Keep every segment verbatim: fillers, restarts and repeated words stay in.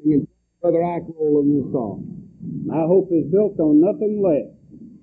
And Brother Ike roll in this song. My hope is built on nothing less.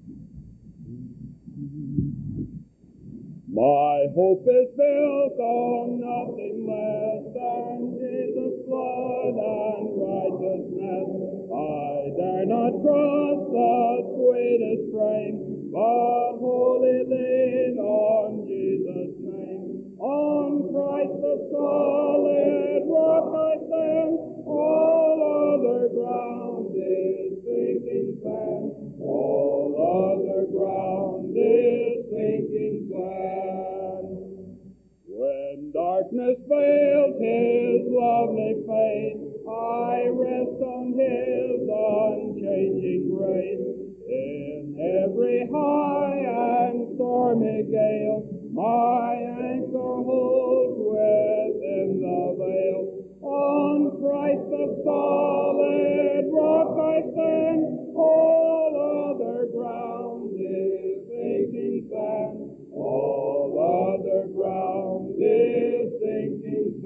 My hope is built on nothing less than Jesus' blood and righteousness. I dare not trust the sweetest frame, but wholly lean on Jesus' name. On Christ the solid rock I stand, all other ground is sinking sand. All other ground is sinking sand. When darkness veils His lovely face, I rest on His unchanging grace. In every high and stormy gale, my anchor holds within the veil. On Christ the solid rock I stand, all other ground is sinking sand. All other ground is sinking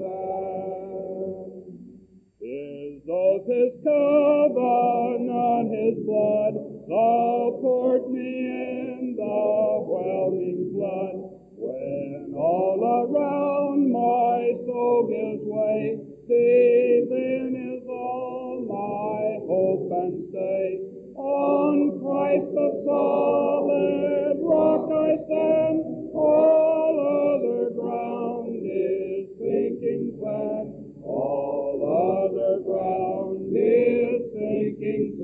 sand. His oath, His covenant, His blood, support me in the whelming flood. When all around my soul gives way, He then is all my hope and stay. On Christ the solid rock I stand, all other ground is sinking sand. All other ground is sinking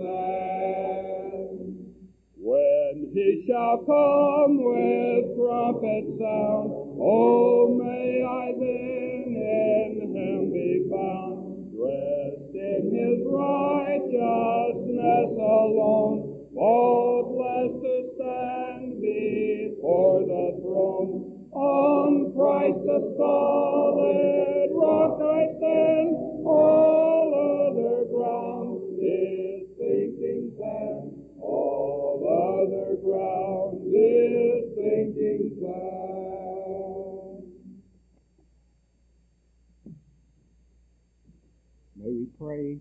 sand. When He shall come with trumpet sound, oh, may I then in Him be found, dressed in His righteousness alone, faultless to stand before the throne. On Christ the solid rock I stand, all other ground is sinking sand. All other ground is sinking sand. May we pray.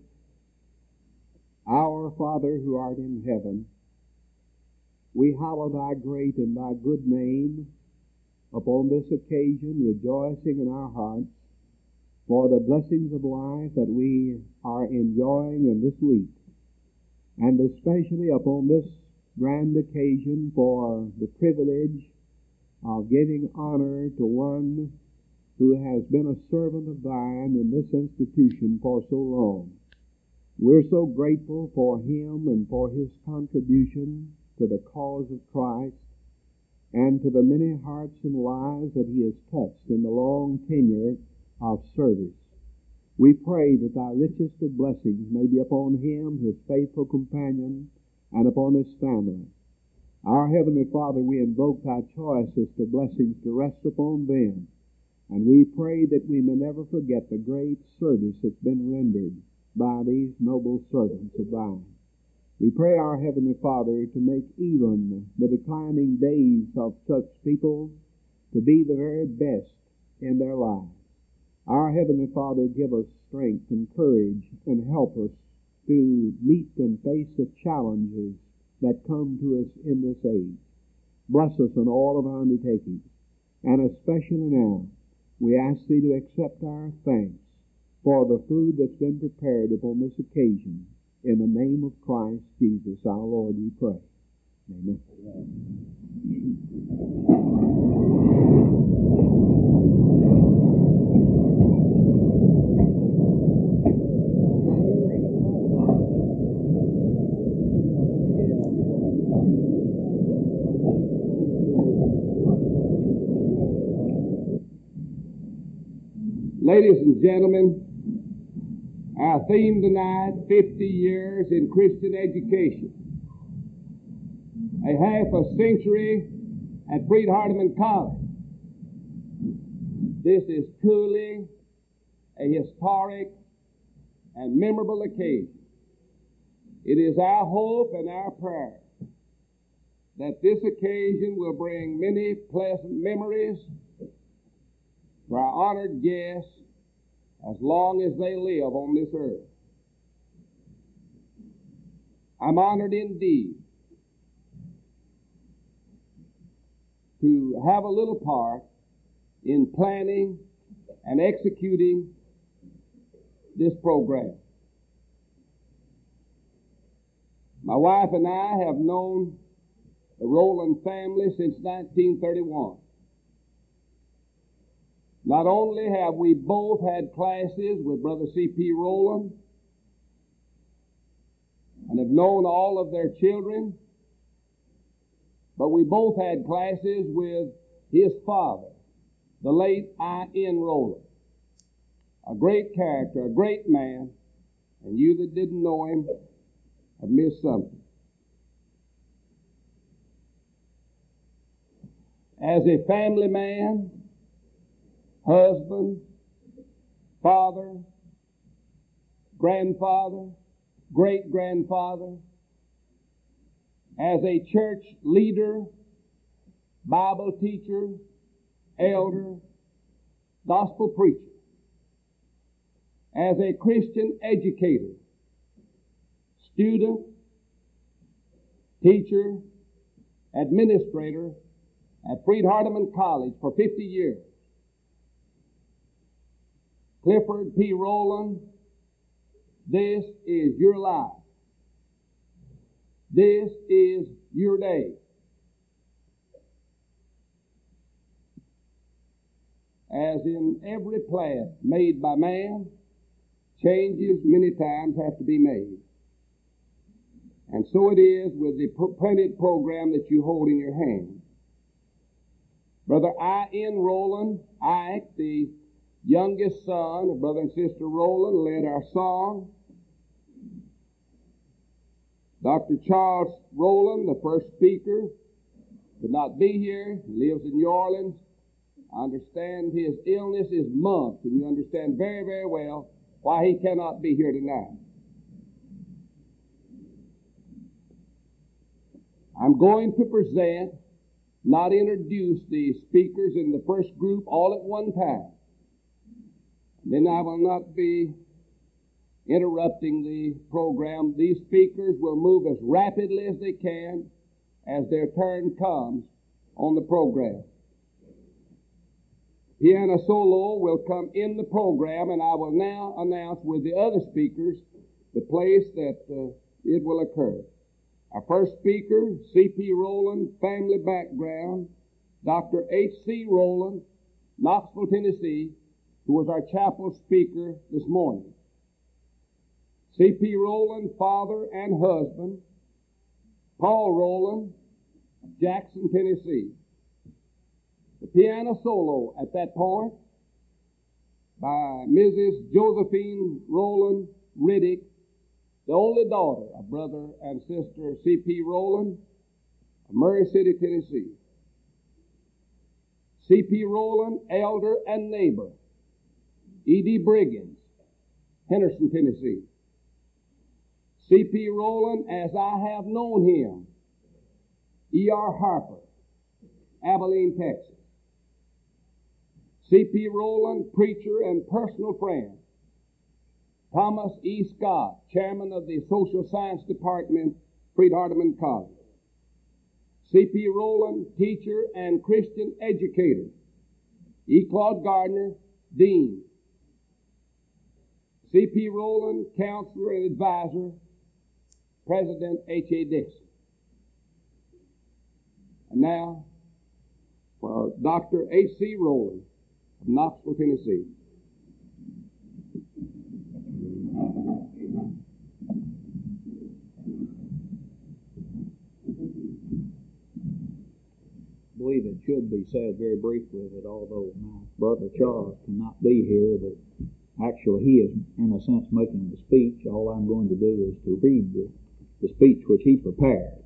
Our Father who art in heaven, we hallow Thy great and Thy good name upon this occasion, rejoicing in our hearts for the blessings of life that we are enjoying in this week, and especially upon this grand occasion for the privilege of giving honor to one who has been a servant of Thine in this institution for so long. We're so grateful for him and for his contribution to the cause of Christ and to the many hearts and lives that he has touched in the long tenure of service. We pray that Thy richest of blessings may be upon him, his faithful companion, and upon his family. Our Heavenly Father, we invoke Thy choicest of blessings to rest upon them, and we pray that we may never forget the great service that's been rendered by these noble servants of Thine. We pray, our Heavenly Father, to make even the declining days of such people to be the very best in their lives. Our Heavenly Father, give us strength and courage and help us to meet and face the challenges that come to us in this age. Bless us in all of our undertakings, and especially now, we ask Thee to accept our thanks for the food that's been prepared upon this occasion. In the name of Christ Jesus, our Lord, we pray. Amen. Ladies and gentlemen, our theme tonight, fifty years in Christian education. A half a century at Freed-Hardeman College. This is truly a historic and memorable occasion. It is our hope and our prayer that this occasion will bring many pleasant memories to our honored guests as long as they live on this earth. I'm honored indeed to have a little part in planning and executing this program. My wife and I have known the Rowland family since nineteen thirty-one. Not only have we both had classes with Brother C P Rowland and have known all of their children, but we both had classes with his father, the late I N Rowland, a great character, a great man, and you that didn't know him have missed something. As a family man, husband, father, grandfather, great-grandfather, as a church leader, Bible teacher, elder, gospel preacher, as a Christian educator, student, teacher, administrator at Freed-Hardeman College for fifty years. Clifford P. Rowland, this is your life. This is your day. As in every plan made by man, changes many times have to be made. And so it is with the printed program that you hold in your hand. Brother I N Rowland, Ike, the youngest son of Brother and Sister Rowland, led our song. Doctor Charles Rowland, the first speaker, could not be here. He lives in New Orleans. I understand his illness is months, and you understand very, very well why he cannot be here tonight. I'm going to present, not introduce the speakers in the first group all at one time. Then I will not be interrupting the program. These speakers will move as rapidly as they can as their turn comes on the program. Piano solo will come in the program, and I will now announce with the other speakers the place that uh, it will occur. Our first speaker, C P Rowland, family background, Doctor H C Rowland, Knoxville, Tennessee, who was our chapel speaker this morning. C P Rowland, father and husband, Paul Rowland, Jackson, Tennessee. The piano solo at that point by Missus Josephine Rowland Riddick, the only daughter of Brother and Sister C P Rowland of Murray City, Tennessee. C P Rowland, elder and neighbor, E D Briggins, Henderson, Tennessee. C P Rowland, as I have known him, E R Harper, Abilene, Texas. C P Rowland, preacher and personal friend, Thomas E. Scott, chairman of the Social Science Department, Freed-Hardeman College. C P Rowland, teacher and Christian educator, E. Claude Gardner, dean. C P Rowland, counselor and advisor, President H A Dixon. And now, for Doctor H C Rowland of Knoxville, Tennessee. I believe it should be said very briefly that although my brother Charles cannot be here, that actually he is in a sense making the speech. All I'm going to do is to read the, the speech which he prepared.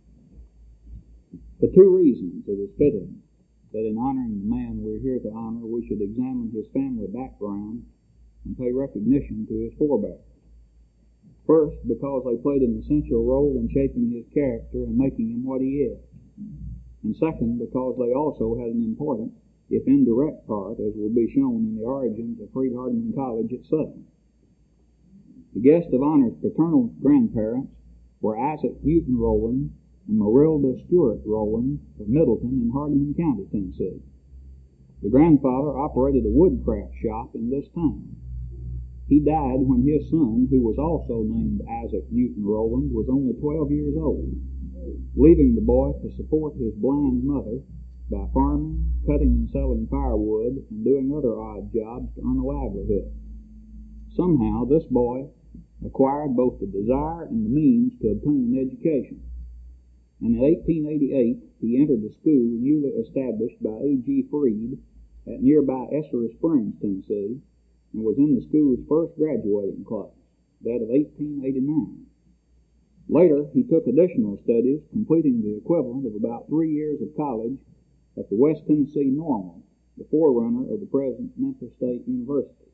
For two reasons it is fitting that in honoring the man we're here to honor, we should examine his family background and pay recognition to his forebears. First, because they played an essential role in shaping his character and making him what he is. And second, because they also had an important, if indirect part, as will be shown in the origins of Freed-Hardeman College at Sutton. The guest of honor's paternal grandparents were Isaac Newton Rowland and Marilda Stewart Rowland of Middleton in Hardeman County, Tennessee. The grandfather operated a woodcraft shop in this town. He died when his son, who was also named Isaac Newton Rowland, was only twelve years old, leaving the boy to support his blind mother by farming, cutting and selling firewood, and doing other odd jobs to earn a livelihood. Somehow this boy acquired both the desire and the means to obtain an education, and in eighteen eighty-eight he entered the school newly established by A G Freed at nearby Essery Springs, Tennessee, and was in the school's first graduating class, that of eighteen eighty-nine. Later, he took additional studies, completing the equivalent of about three years of college at the West Tennessee Normal, the forerunner of the present Memphis State University.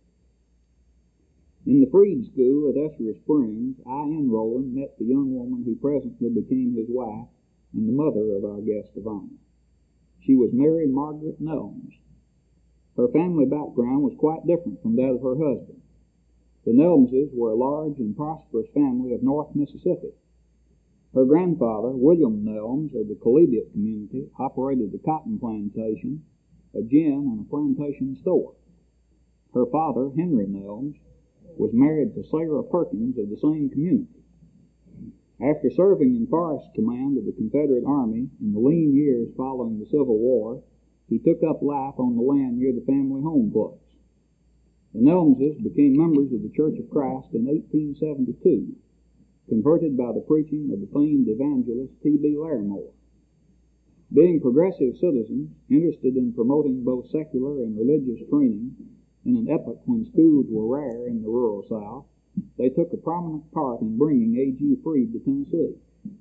In the Freed School at Essery Springs, I N Rowland met the young woman who presently became his wife and the mother of our guest of honor. She was Mary Margaret Nelms. Her family background was quite different from that of her husband. The Nelmses were a large and prosperous family of North Mississippi. Her grandfather, William Nelms of the Collegiate community, operated the cotton plantation, a gin, and a plantation store. Her father, Henry Nelms, was married to Sarah Perkins of the same community. After serving in Forest Command of the Confederate Army in the lean years following the Civil War, he took up life on the land near the family home place. The Nelmses became members of the Church of Christ in eighteen seventy-two, converted by the preaching of the famed evangelist T B Larimore. Being progressive citizens, interested in promoting both secular and religious training in an epoch when schools were rare in the rural South, they took a prominent part in bringing A G Freed to Tennessee.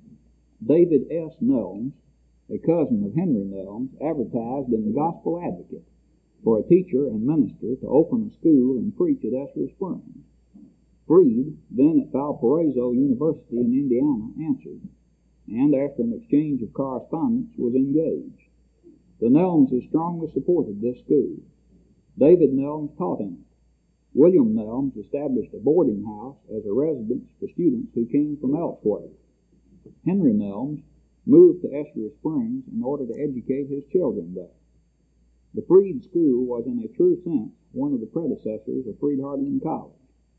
David S. Nelms, a cousin of Henry Nelms, advertised in the Gospel Advocate for a teacher and minister to open a school and preach at Essery Springs. Freed, then at Valparaiso University in Indiana, answered, and after an exchange of correspondence was engaged. The Nelmses strongly supported this school. David Nelms taught in it. William Nelms established a boarding house as a residence for students who came from elsewhere. Henry Nelms moved to Essery Springs in order to educate his children there. The Freed School was in a true sense one of the predecessors of Freed-Hardeman College.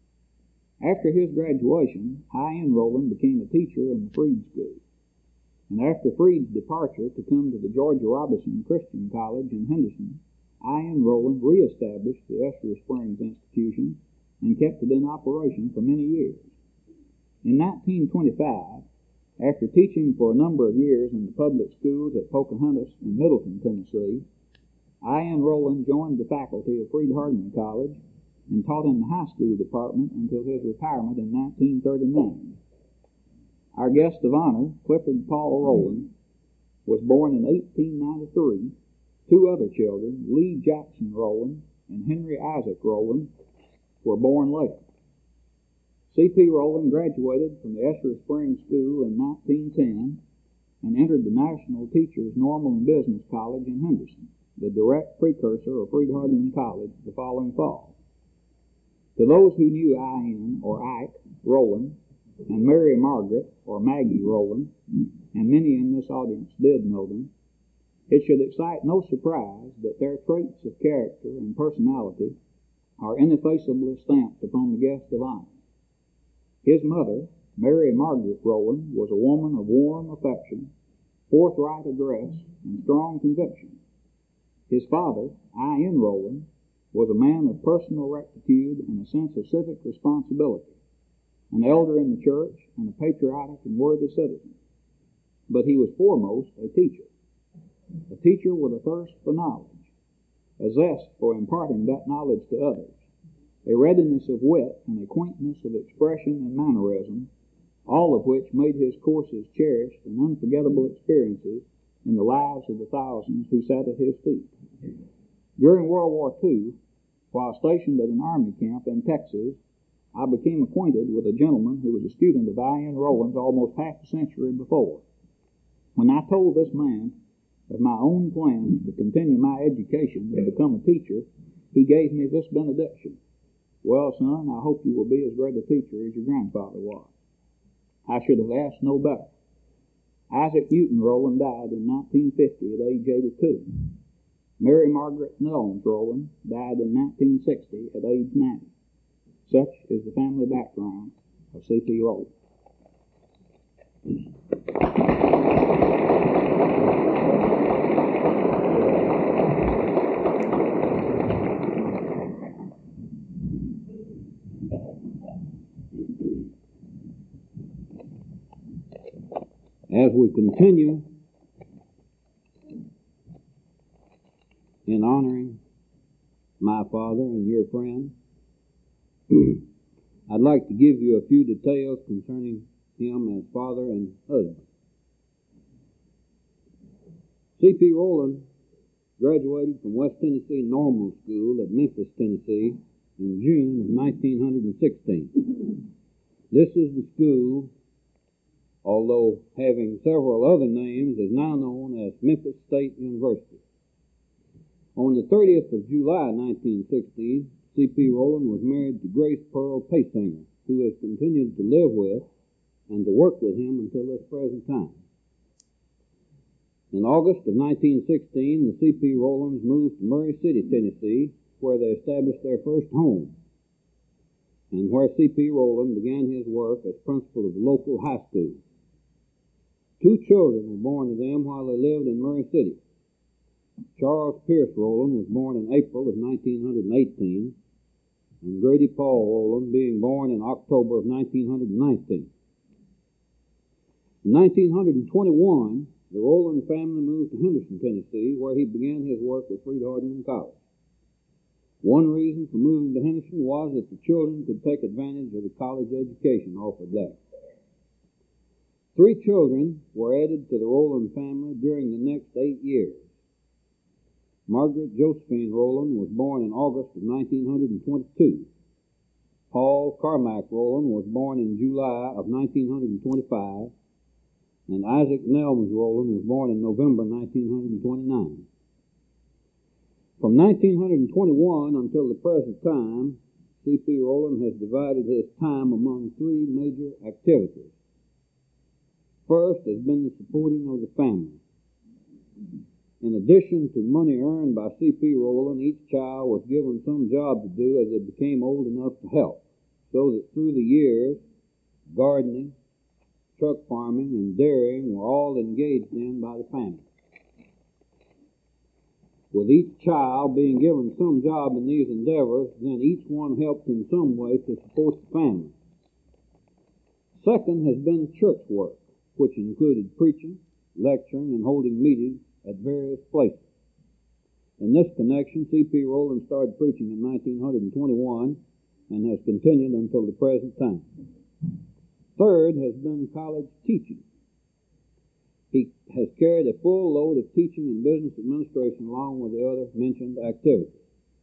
After his graduation, I N Rowland became a teacher in the Freed School, and after Freed's departure to come to the Georgia Robinson Christian College in Henderson, I N Rowland reestablished the Essery Springs institution and kept it in operation for many years. In nineteen twenty-five, after teaching for a number of years in the public schools at Pocahontas and Middleton, Tennessee, I N Rowland joined the faculty of Freed-Hardeman College and taught in the high school department until his retirement in nineteen thirty-nine. Our guest of honor, Clifford Paul Rowland, was born in eighteen ninety-three. Two other children, Lee Jackson Rowland and Henry Isaac Rowland, were born later. C P Rowland graduated from the Essery Springs School in nineteen ten and entered the National Teachers Normal and Business College in Henderson, the direct precursor of Freed-Hardeman College, the following fall. To those who knew I N, or Ike, Rowland, and Mary Margaret, or Maggie Rowland, and many in this audience did know them, it should excite no surprise that their traits of character and personality are ineffaceably stamped upon the guest of honor. His mother, Mary Margaret Rowland, was a woman of warm affection, forthright address, and strong conviction. His father, I N Rowland, was a man of personal rectitude and a sense of civic responsibility, an elder in the church and a patriotic and worthy citizen. But he was foremost a teacher, a teacher with a thirst for knowledge, a zest for imparting that knowledge to others, a readiness of wit and a quaintness of expression and mannerism, all of which made his courses cherished and unforgettable experiences in the lives of the thousands who sat at his feet. During World War Two, while stationed at an army camp in Texas, I became acquainted with a gentleman who was a student of I N Rowland's almost half a century before. When I told this man of my own plans to continue my education and become a teacher, he gave me this benediction: "Well, son, I hope you will be as great a teacher as your grandfather was." I should have asked no better. Isaac Newton Rowland died in nineteen fifty at age eighty-two. Mary Margaret Nellens Rowland died in nineteen sixty at age ninety. Such is the family background of C P Rowland. As we continue in honoring my father and your friend, I'd like to give you a few details concerning him as father and husband. C P Rowland graduated from West Tennessee Normal School at Memphis, Tennessee in June of nineteen sixteen. This is the school, although having several other names, is now known as Memphis State University. On the thirtieth of July nineteen sixteen, C P Rowland was married to Grace Pearl Paysinger, who has continued to live with and to work with him until this present time. In August of nineteen sixteen, the C P Rowlands moved to Murray City, Tennessee, where they established their first home, and where C P Rowland began his work as principal of the local high school. Two children were born to them while they lived in Murray City. Charles Pierce Rowland was born in April of nineteen eighteen, and Grady Paul Rowland being born in October of nineteen nineteen. In nineteen twenty-one, the Rowland family moved to Henderson, Tennessee, where he began his work with Freed-Hardeman College. One reason for moving to Henderson was that the children could take advantage of the college education offered there. Three children were added to the Rowland family during the next eight years. Margaret Josephine Rowland was born in August of nineteen twenty-two. Paul Carmack Rowland was born in July of nineteen twenty-five, and Isaac Nellens Rowland was born in November nineteen twenty-nine. From nineteen twenty-one until the present time, C P Rowland has divided his time among three major activities. First has been the supporting of the family. In addition to money earned by C P Rowland, each child was given some job to do as they became old enough to help, so that through the years, gardening, truck farming, and dairying were all engaged in by the family. With each child being given some job in these endeavors, then each one helped in some way to support the family. Second has been church work, which included preaching, lecturing, and holding meetings at various places. In this connection, C P Rowland started preaching in nineteen twenty-one and has continued until the present time. Third has been college teaching. He has carried a full load of teaching and business administration along with the other mentioned activities.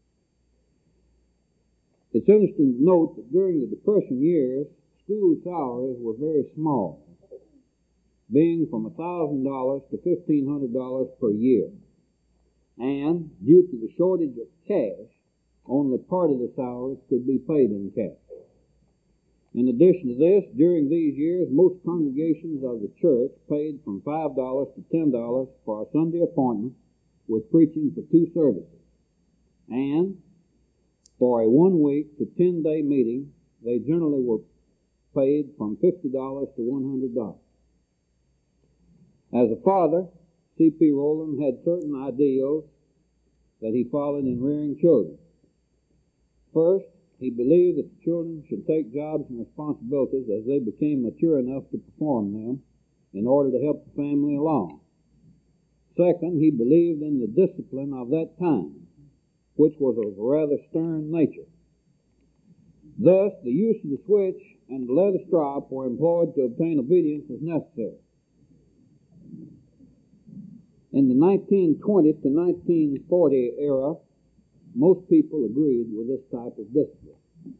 It's interesting to note that during the Depression years, school salaries were very small, being from one thousand dollars to fifteen hundred dollars per year. And due to the shortage of cash, only part of the salaries could be paid in cash. In addition to this, during these years, most congregations of the church paid from five dollars to ten dollars for a Sunday appointment with preaching for two services. And for a one-week to ten-day meeting, they generally were paid from fifty dollars to one hundred dollars. As a father, C P Rowland had certain ideals that he followed in rearing children. First, he believed that the children should take jobs and responsibilities as they became mature enough to perform them in order to help the family along. Second, he believed in the discipline of that time, which was of a rather stern nature. Thus, the use of the switch and the leather strop were employed to obtain obedience as necessary. In the nineteen twenty to nineteen forty era, most people agreed with this type of discipline.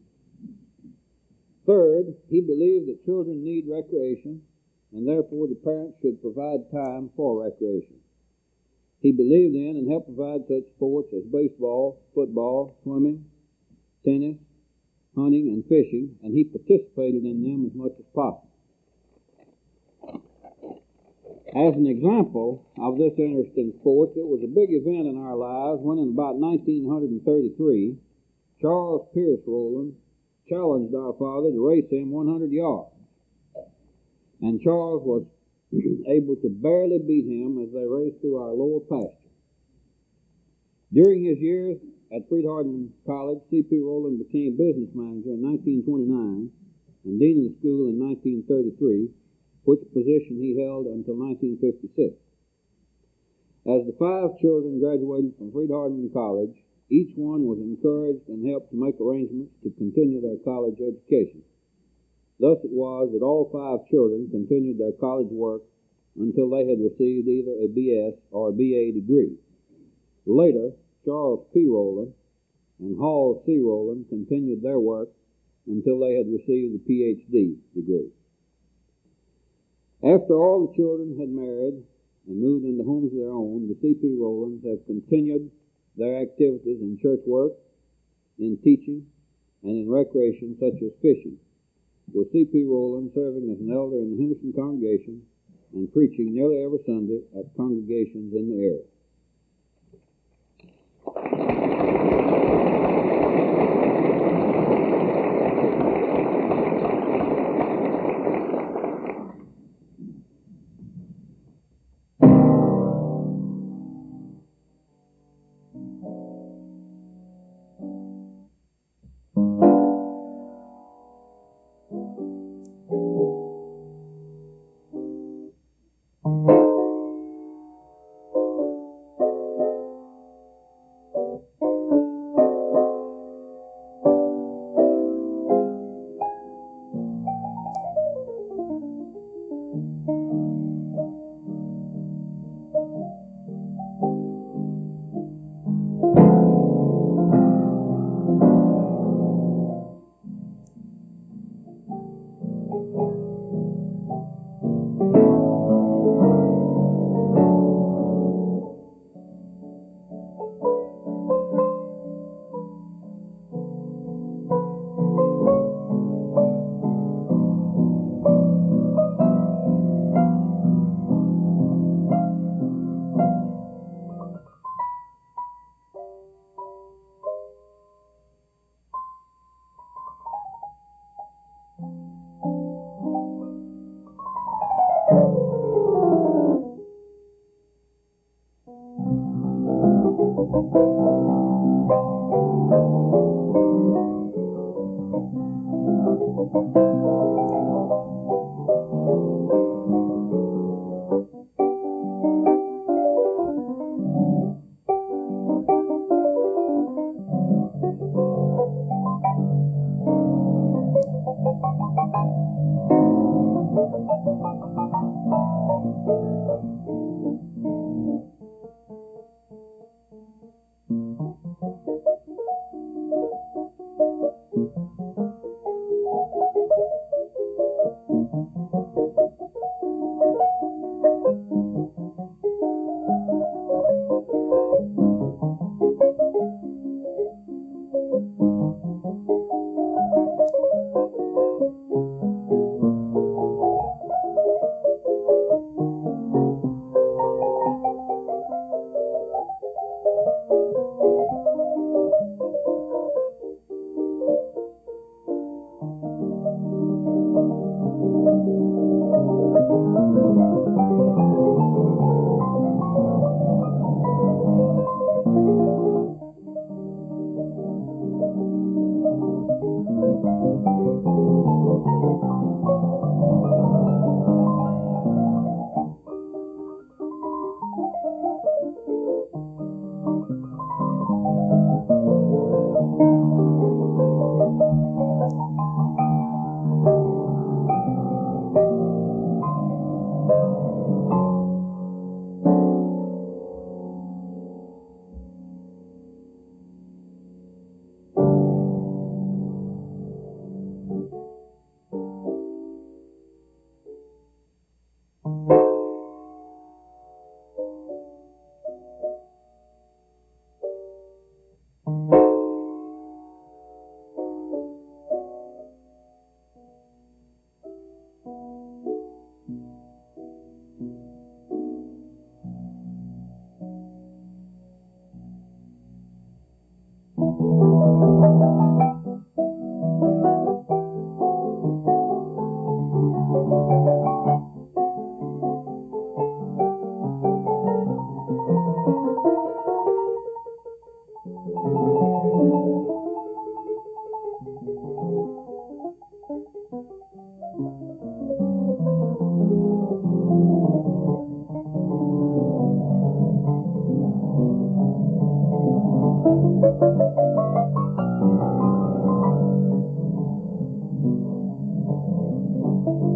Third, he believed that children need recreation, and therefore the parents should provide time for recreation. He believed in and helped provide such sports as baseball, football, swimming, tennis, hunting, and fishing, and he participated in them as much as possible. As an example of this interest in sports, it was a big event in our lives when in about nineteen thirty-three, Charles Pierce Rowland challenged our father to race him one hundred yards. And Charles was able to barely beat him as they raced through our lower pasture. During his years at Freed-Hardeman College, C P Rowland became business manager in nineteen twenty-nine and dean of the school in nineteen thirty-three, which position he held until nineteen fifty-six. As the five children graduated from Freed-Hardeman College, each one was encouraged and helped to make arrangements to continue their college education. Thus it was that all five children continued their college work until they had received either a B S or a B A degree. Later, Charles P. Rowland and Hall C. Rowland continued their work until they had received a P H D degree. After all the children had married and moved into homes of their own, the C P Rowlands have continued their activities in church work, in teaching, and in recreation such as fishing, with C P Rowland serving as an elder in the Henderson congregation and preaching nearly every Sunday at congregations in the area.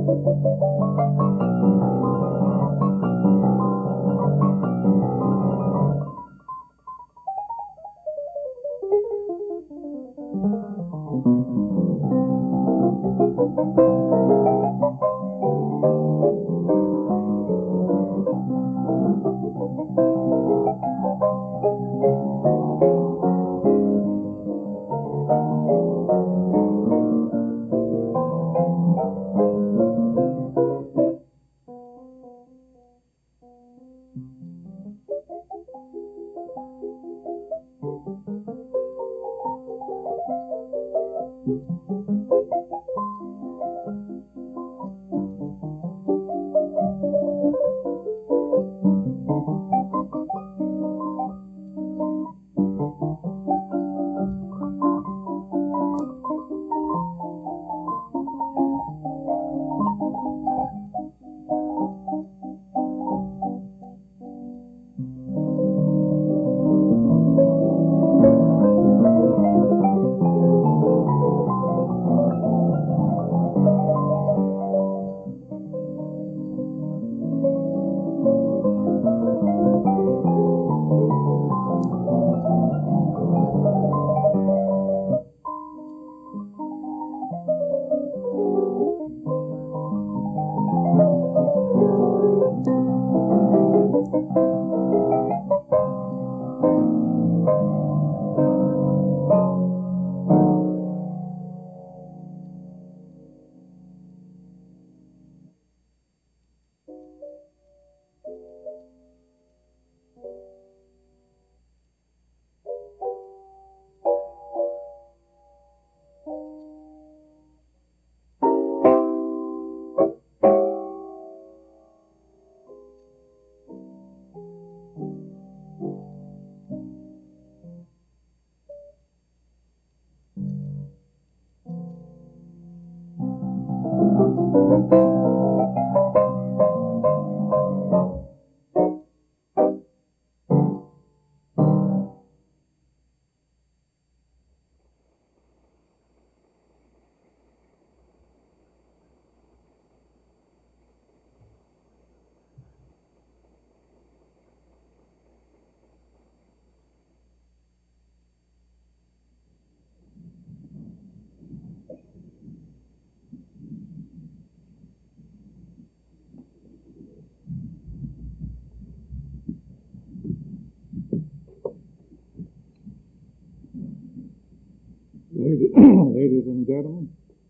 Ladies and gentlemen,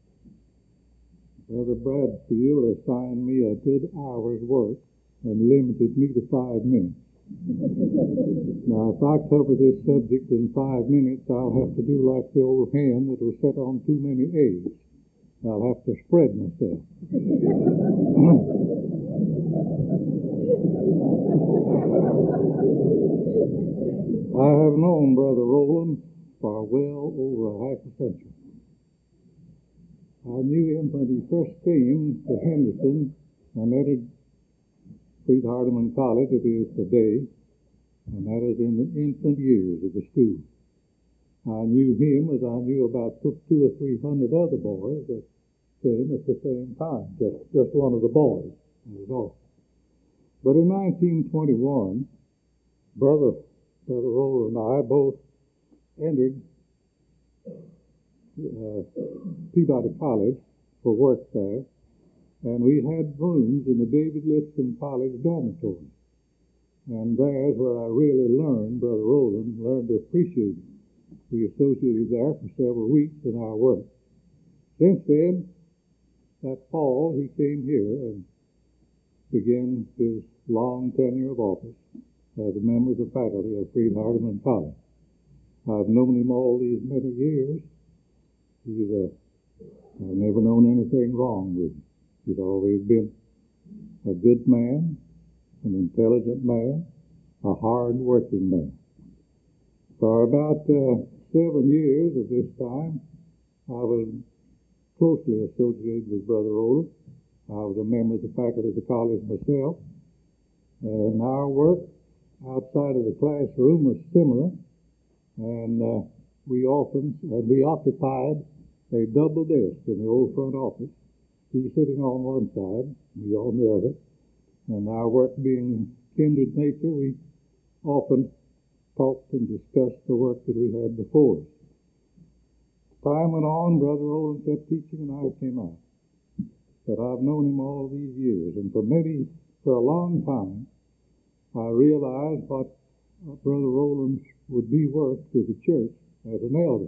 Brother Bradfield assigned me a good hour's work and limited me to five minutes. Now, if I cover this subject in five minutes, I'll have to do like the old hen that was set on too many eggs. I'll have to spread myself. I have known Brother Rowland for well over a half a century. I knew him when he first came to Henderson and entered Freed Hardeman College, it is today, and that is in the infant years of the school. I knew him as I knew about two or three hundred other boys that came at the same time, just, just one of the boys, that was all. But in nineteen twenty-one, Brother, Brother Rowland and I both entered uh, Peabody College for work there, and we had rooms in the David Lipscomb College dormitory. And there's where I really learned, Brother Rowland, learned to appreciate him. We associated there for several weeks in our work. Since then, that fall, he came here and began his long tenure of office as a member of the faculty of Freed Hardeman College. I've known him all these many years. He's a, I've never known anything wrong with him. He's always been a good man, an intelligent man, a hard-working man. For about uh, seven years of this time, I was closely associated with Brother Rowland. I was a member of the faculty of the college myself, and our work outside of the classroom was similar, and uh, we often, and we occupied a double desk in the old front office he sitting on one side, me on the other, and our work being kindred nature, we often talked and discussed the work that we had before us. Time went on, Brother Rowland kept teaching, and I came out. But I've known him all these years, and for many, for a long time, I realized what Brother Rowland would be worth to the church as an elder.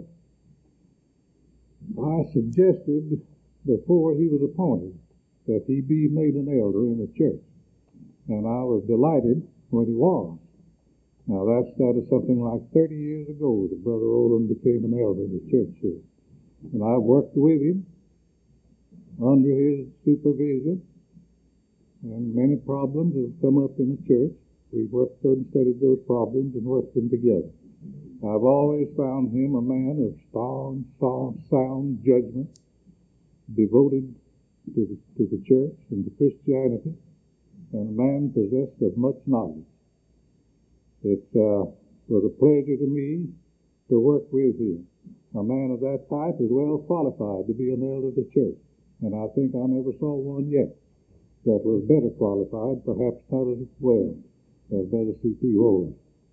I suggested before he was appointed that he be made an elder in the church, and I was delighted when he was. Now that's that is something like thirty years ago that Brother Rowland became an elder in the church here, and I've worked with him under his supervision, and many problems have come up in the church. We've worked and studied those problems and worked them together. I've always found him a man of strong, sound, sound judgment, devoted to the, to the church and to Christianity, and a man possessed of much knowledge. It uh, was a pleasure to me to work with him. A man of that type is well qualified to be an elder of the church, and I think I never saw one yet that was better qualified, perhaps not as well as Brother C P Rowland.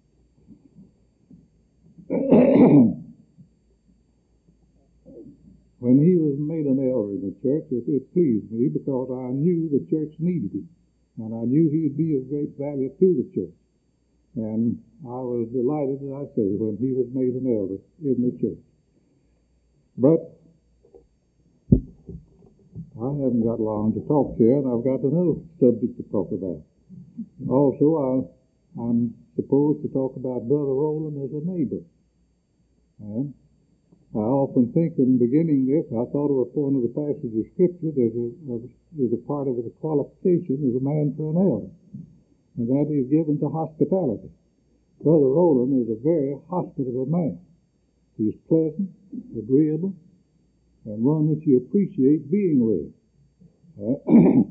When he was made an elder in the church, it, it pleased me because I knew the church needed him, and I knew he would be of great value to the church. And I was delighted, as I say, when he was made an elder in the church. But I haven't got long to talk here, and I've got another subject to talk about. Also, I, I'm supposed to talk about Brother Rowland as a neighbor. And I often think in beginning this, I thought of one of the passages of Scripture that is a, is a part of the qualification of a man for an elder, and that is given to hospitality. Brother Rowland is a very hospitable man. He's pleasant, agreeable, and one that you appreciate being with. Uh,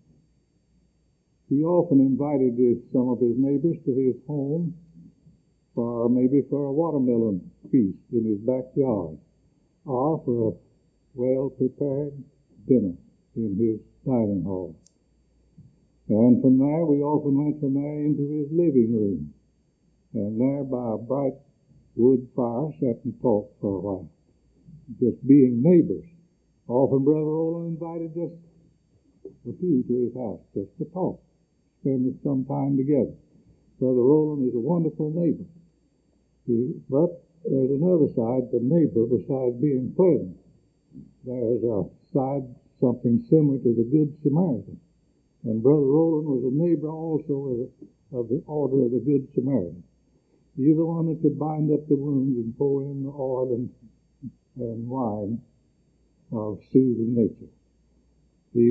he often invited his, some of his neighbors to his home for maybe for a watermelon feast in his backyard, or for a well-prepared dinner in his dining hall. And from there, we often went from there into his living room, and there by a bright wood fire sat and talked for a while, just being neighbors. Often Brother Rowland invited just a few to his house just to talk, spend some time together. Brother Rowland is a wonderful neighbor. He, but there's another side to neighbor besides being pleasant. There's a side, something similar to the Good Samaritan. And Brother Rowland was a neighbor also of the, of the order of the Good Samaritan. He's the one that could bind up the wounds and pour in the oil and, and wine of soothing nature. He's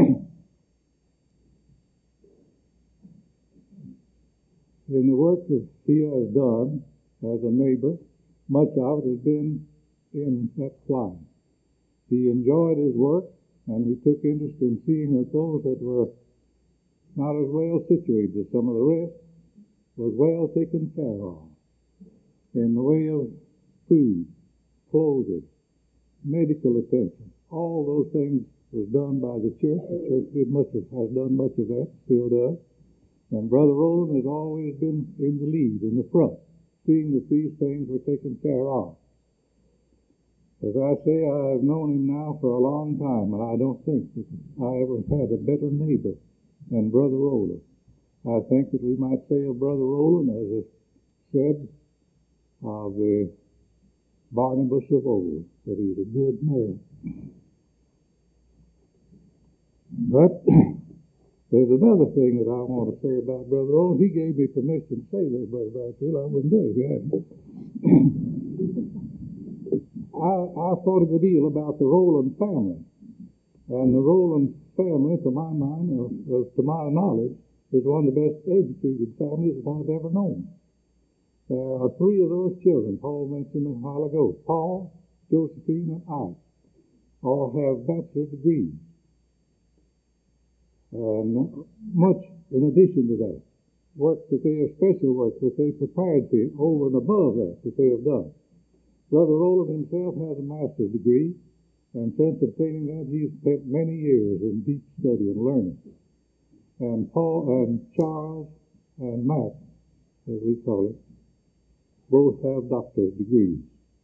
in the work that he has done as a neighbor, much of it has been in that line. He enjoyed his work, and he took interest in seeing that those that were not as well situated as some of the rest was well taken care of in the way of food, clothing, medical attention. All those things was done by the church. The church did much of, has done much of that, still does. And Brother Rowland has always been in the lead, in the front, seeing that these things were taken care of. As I say, I have known him now for a long time, and I don't think that I ever had a better neighbor than Brother Rowland. I think that we might say of Brother Rowland, as is said of the Barnabas of old, that he's a good man. But there's another thing that I want to say about Brother Rowland. He gave me permission to say this, Brother Bradfield. I wouldn't do it if he hadn't. I, I thought a good deal about the Rowland family. And the Rowland family, to my mind, or, or to my knowledge, is one of the best educated families that I've ever known. There are three of those children Paul mentioned a while ago. Paul, Josephine, and I all have bachelor's degrees. And much in addition to that, work that they have, special work that they prepared for over and above that that they have done. Brother Rowland himself has a master's degree, And since obtaining that, he's spent many years in deep study and learning. And Paul and Charles and Matt, as we call it, both have doctorate degrees.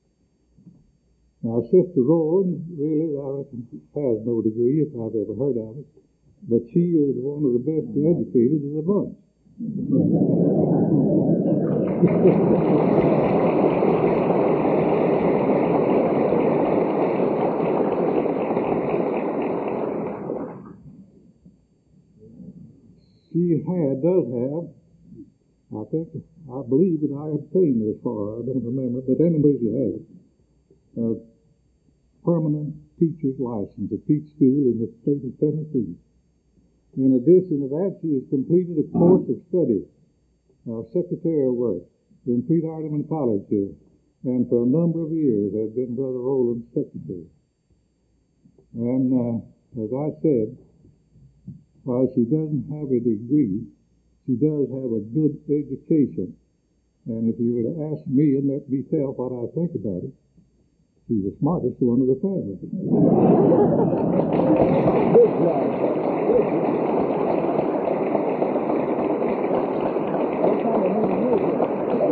Now, Sister Rowland, really, I reckon, has no degree, if I've ever heard of it, but she is one of the best educated of the bunch. She had, does have, I think, I believe that I obtained this far, I don't remember, but anyway, she has a permanent teacher's license at Peach School in the state of Tennessee. In addition to that, she has completed a course of study of secretarial work in Freed Hardeman College here, and for a number of years has been Brother Rowland's secretary. And uh, as I said, while she doesn't have a degree, she does have a good education. And if you were to ask me and let me tell what I think about it, she's the smartest one of the family. Good job. Good job. What kind of movie is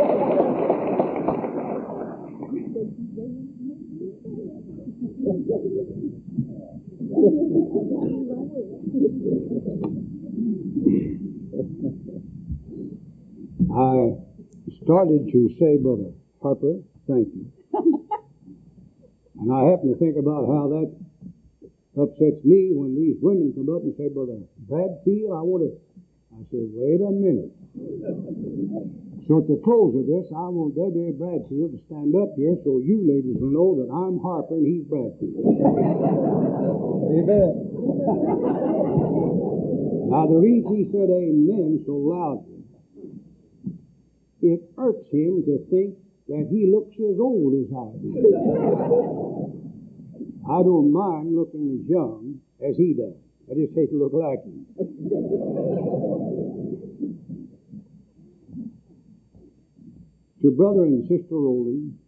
I started to say, Brother Harper, thank you. And I happen to think about how that upsets me when these women come up and say, Brother Bradfield, I want to... I said, wait a minute. So at the close of this, I want W A Bradfield to stand up here so you ladies will know that I'm Harper and he's Bradfield. Amen. Now, the reason he said amen so loudly, it irks him to think that he looks as old as I do. I don't mind looking as young as he does. I just hate to look like him. To Brother and Sister Rowland,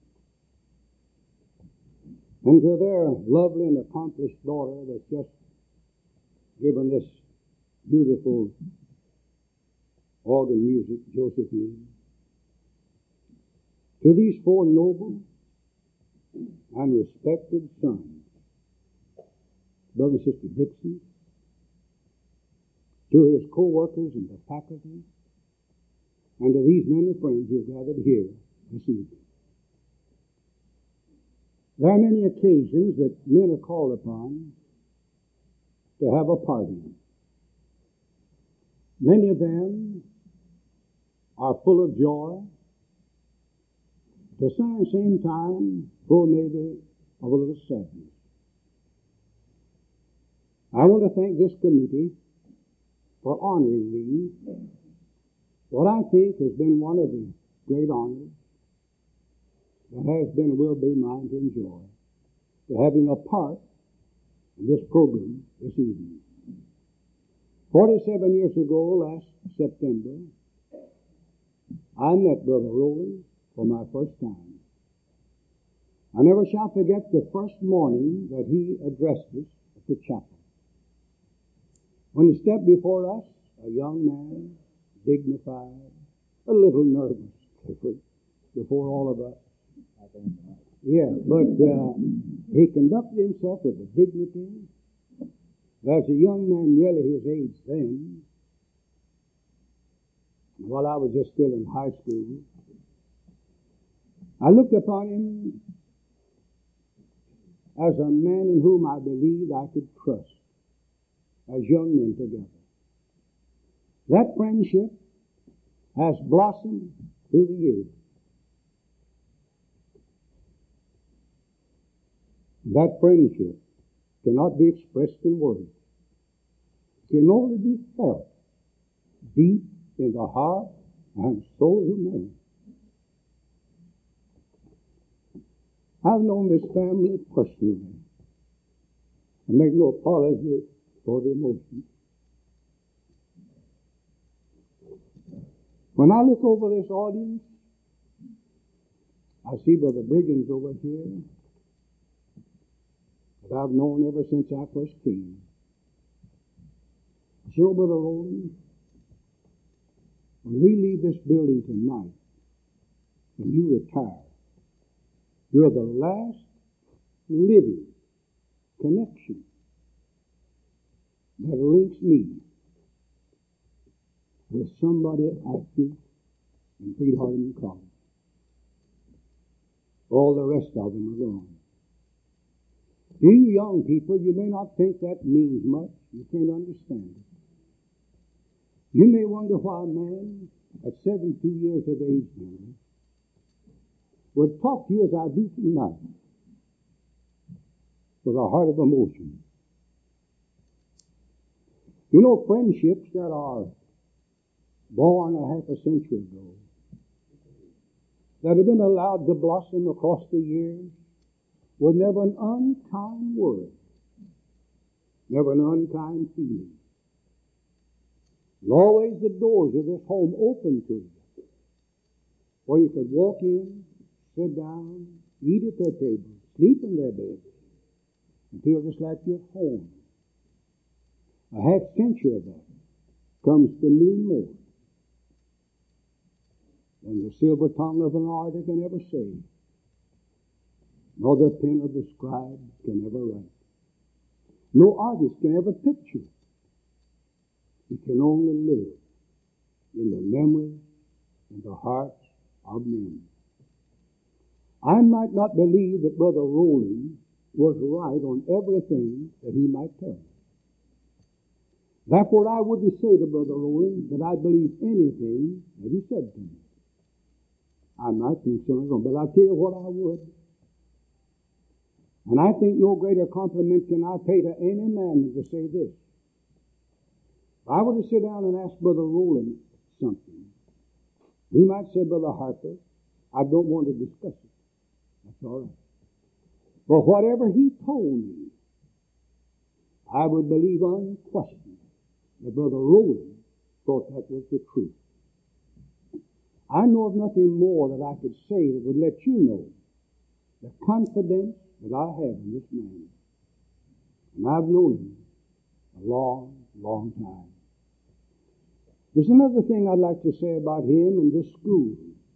and to their lovely and accomplished daughter that's just given this beautiful organ music, Josephine, to these four noble and respected sons, Brother and Sister Dixon, to his co-workers and the faculty, and to these many friends who have gathered here this evening. There are many occasions that men are called upon to have a party. Many of them are full of joy, at the same time full maybe of a little sadness. I want to thank this committee for honoring me, what I think has been one of the great honors that has been and will be mine to enjoy, to having a part in this program this evening. Forty-seven years ago, last September, I met Brother Rowland for my first time. I never shall forget the first morning that he addressed us at the chapel. When he stepped before us, a young man, dignified, a little nervous before all of us. Yeah, but uh, he conducted himself with a dignity. As a young man nearly his age then, while I was just still in high school, I looked upon him as a man in whom I believed I could trust as young men together. That friendship has blossomed through the years. That friendship cannot be expressed in words. It can only be felt deep in the heart and soul of man. I've known this family personally. I make no apology for the emotion. When I look over this audience, I see Brother Briggins over here, that I've known ever since I first came. So, Brother Roland, when we leave this building tonight and you retire, you're the last living connection that links me with somebody active in Freed-Hardeman College. All the rest of them are gone. You young people, you may not think that means much. You can't understand it. You may wonder why a man at seventy-two years of age now would talk to you as I do tonight with a heart of emotion. You know, friendships that are born a half a century ago, that have been allowed to blossom across the years with never an unkind word, never an unkind feeling. And always the doors of this home open to you, where you could walk in, sit down, eat at their table, sleep in their beds, and feel just like you're home. A half century of that comes to mean more than the silver tongue of an orator can ever say, nor the pen of the scribe can ever write. No artist can ever picture. It can only live in the memories and the hearts of men. I might not believe that Brother Roland was right on everything that he might tell me. Therefore, I wouldn't say to Brother Roland that I believe anything that he said to me. I might think something wrong, but I'll tell you what I would. And I think no greater compliment can I pay to any man than to say this. If I were to sit down and ask Brother Roland something, he might say, Brother Harper, I don't want to discuss it. That's all right. But whatever he told me, I would believe unquestioned that Brother Roland thought that was the truth. I know of nothing more that I could say that would let you know the confidence that I have in this man. And I've known him a long, long time. There's another thing I'd like to say about him and this school.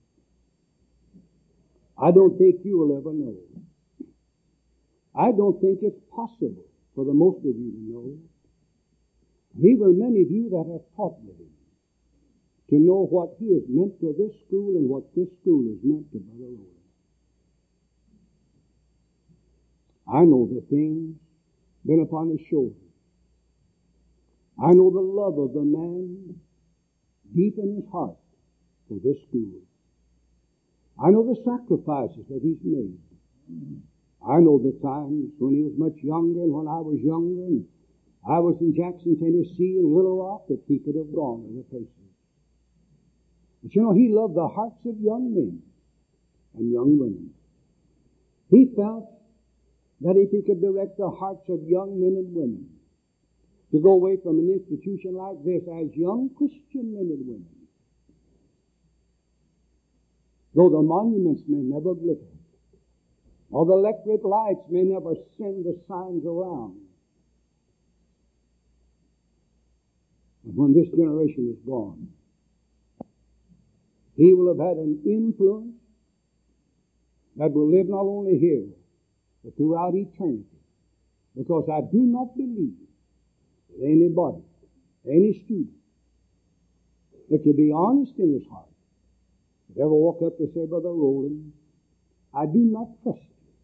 I don't think you will ever know. I don't think it's possible for the most of you to know. Even many of you that have taught with him, to know what he has meant to this school and what this school has meant to Brother Roland. I know the things been upon his shoulders. I know the love of the man deep in his heart for this school. I know the sacrifices that he's made. I know the times when he was much younger and when I was younger and I was in Jackson, Tennessee and Little Rock that he could have gone to the places. But you know, he loved the hearts of young men and young women. He felt that if he could direct the hearts of young men and women to go away from an institution like this as young Christian men and women, though the monuments may never glitter, or the electric lights may never send the signs around, but when this generation is gone, he will have had an influence that will live not only here, but throughout eternity. Because I do not believe that anybody, any student, that could be honest in his heart, would ever walk up to say, Brother Roland, I do not trust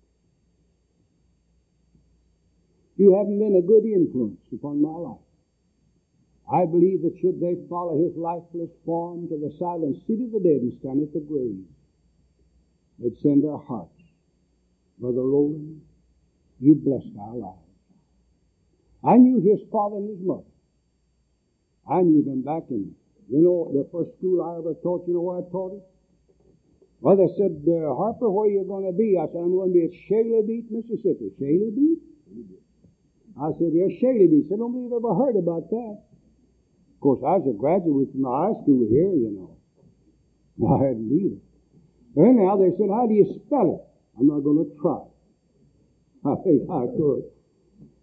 you. You haven't been a good influence upon my life. I believe that should they follow his lifeless form to the silent seat of the dead and stand at the grave, they'd send their hearts. Brother Roland, you blessed our lives. I knew his father and his mother. I knew them back in, you know, the first school I ever taught. You know where I taught it? Well, they said, uh, Harper, where are you going to be? I said, I'm going to be at Shaley Beach, Mississippi. Shaley Beach? I said, yes, Shaley Beach. I don't believe I've ever heard about that. Of course, I was a graduate from the high school here, you know. I hadn't either. But anyhow, they said, how do you spell it? I'm not going to try. I think I could.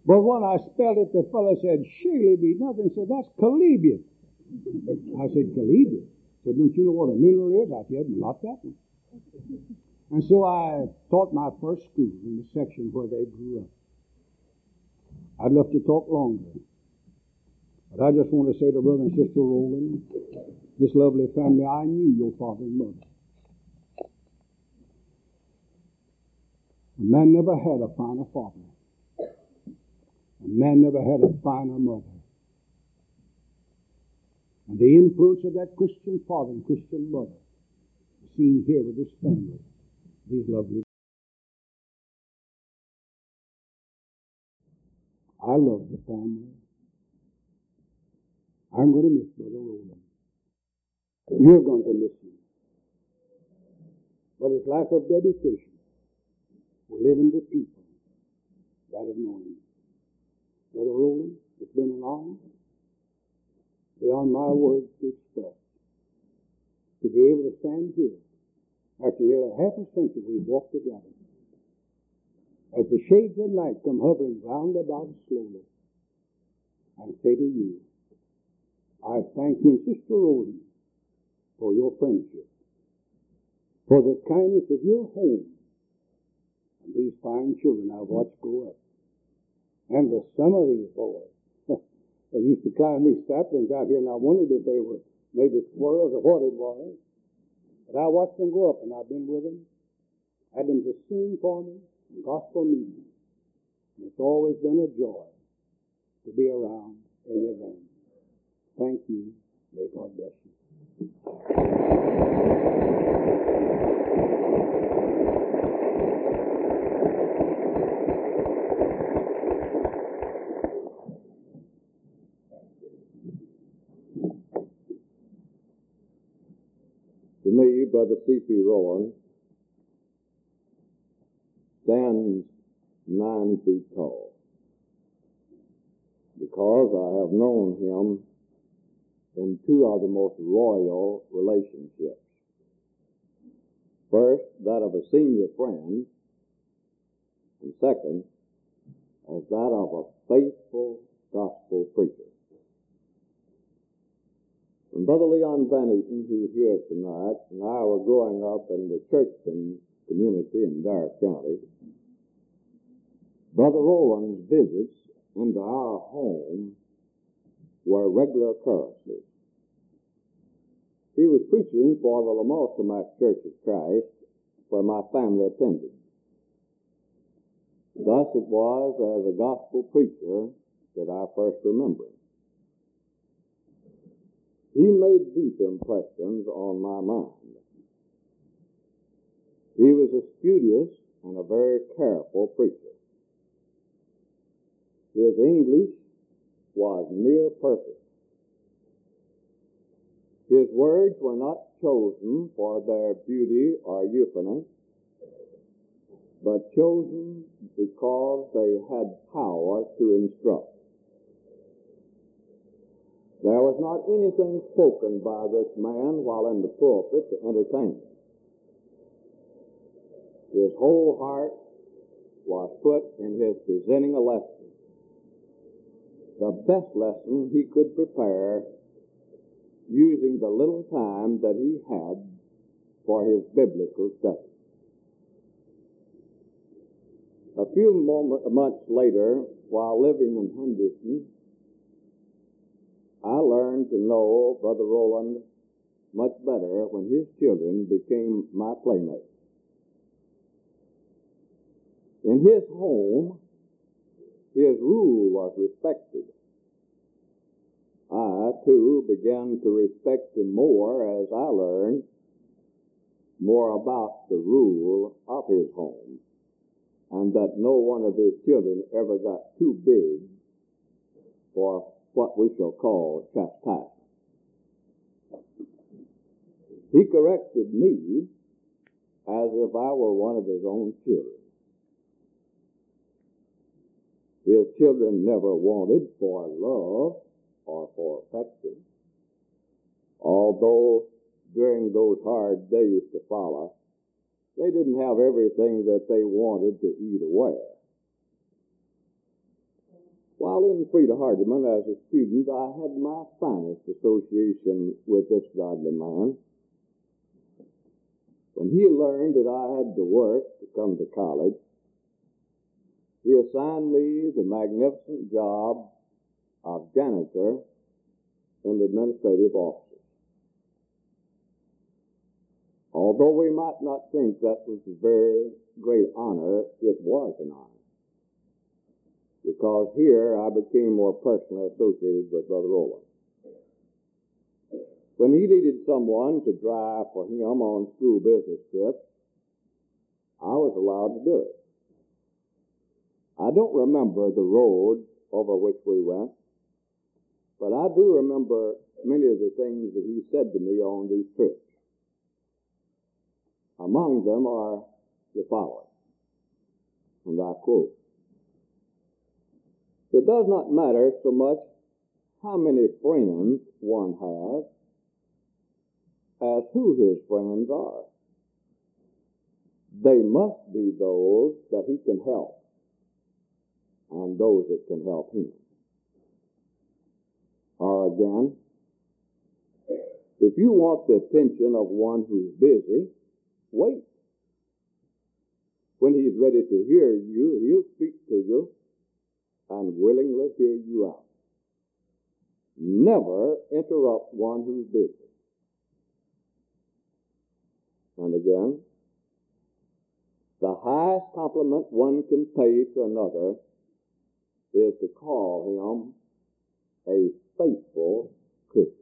But when I spelled it, the fellow said, Shaley be nothing. Said, that's Calebian. I said, Calebian? Said, don't you know what a mineral is? I said, not that one. And so I taught my first school in the section where they grew up. I'd love to talk longer. But I just want to say to Brother and Sister Rowland, this lovely family, I knew your father and mother. A man never had a finer father. A man never had a finer mother. And the influence of that Christian father and Christian mother is seen here with this family, these lovely. I love the family. I'm going to miss Brother Rowland. You're going to miss him. But his life of dedication will live in the people that have known him. Brother Rowland, it's been an honor beyond my words to express to be able to stand here after nearly half a century we've walked together as the shades of night come hovering round about us slowly and say to you, I thank you, Sister Rowland, for your friendship, for the kindness of your home, and these fine children I've watched grow up. And with some of these boys, they used to climb these saplings out here, and I wondered if they were maybe squirrels or what it was. But I watched them grow up, and I've been with them, had them to sing for me in gospel meetings. And it's always been a joy to be around any of them. Thank you. May God bless you. To me, Brother C P Rowland stands nine feet tall because I have known him in two of the most royal relationships. First, that of a senior friend, and second, as that of a faithful gospel preacher. When Brother Leon Van Eaton, who's here tonight, and I were growing up in the Churchton community in Dare County, Brother Rowland's visits into our home were regular occurrences. He was preaching for the Lamar Sumac Church of Christ, where my family attended. Thus it was as a gospel preacher that I first remember him. He made deep impressions on my mind. He was a studious and a very careful preacher. His English was near perfect. His words were not chosen for their beauty or euphony, but chosen because they had power to instruct. There was not anything spoken by this man while in the pulpit to entertain him. His whole heart was put in his presenting a lesson, the best lesson he could prepare, using the little time that he had for his biblical study. A few moment, months later, while living in Henderson, I learned to know Brother Rowland much better when his children became my playmates. In his home, his rule was respected. I, too, began to respect him more as I learned more about the rule of his home, and that no one of his children ever got too big for what we shall call chastisement. He corrected me as if I were one of his own children. His children never wanted for love or for affection, although during those hard days to follow, they didn't have everything that they wanted to eat or wear. While in Frida Hardeman as a student, I had my finest association with this godly man. When he learned that I had to work to come to college, he assigned me the magnificent job of janitor in the administrative offices. Although we might not think that was a very great honor, it was an honor. Because here I became more personally associated with Brother Rowland. When he needed someone to drive for him on school business trips, I was allowed to do it. I don't remember the road over which we went, but I do remember many of the things that he said to me on these trips. Among them are the following, and I quote, "It does not matter so much how many friends one has as who his friends are. They must be those that he can help and those that can help him." Or again, "If you want the attention of one who's busy, wait. When he's ready to hear you, he'll speak to you and willingly hear you out. Never interrupt one who's busy." And again, "The highest compliment one can pay to another is to call him a faithful Christian."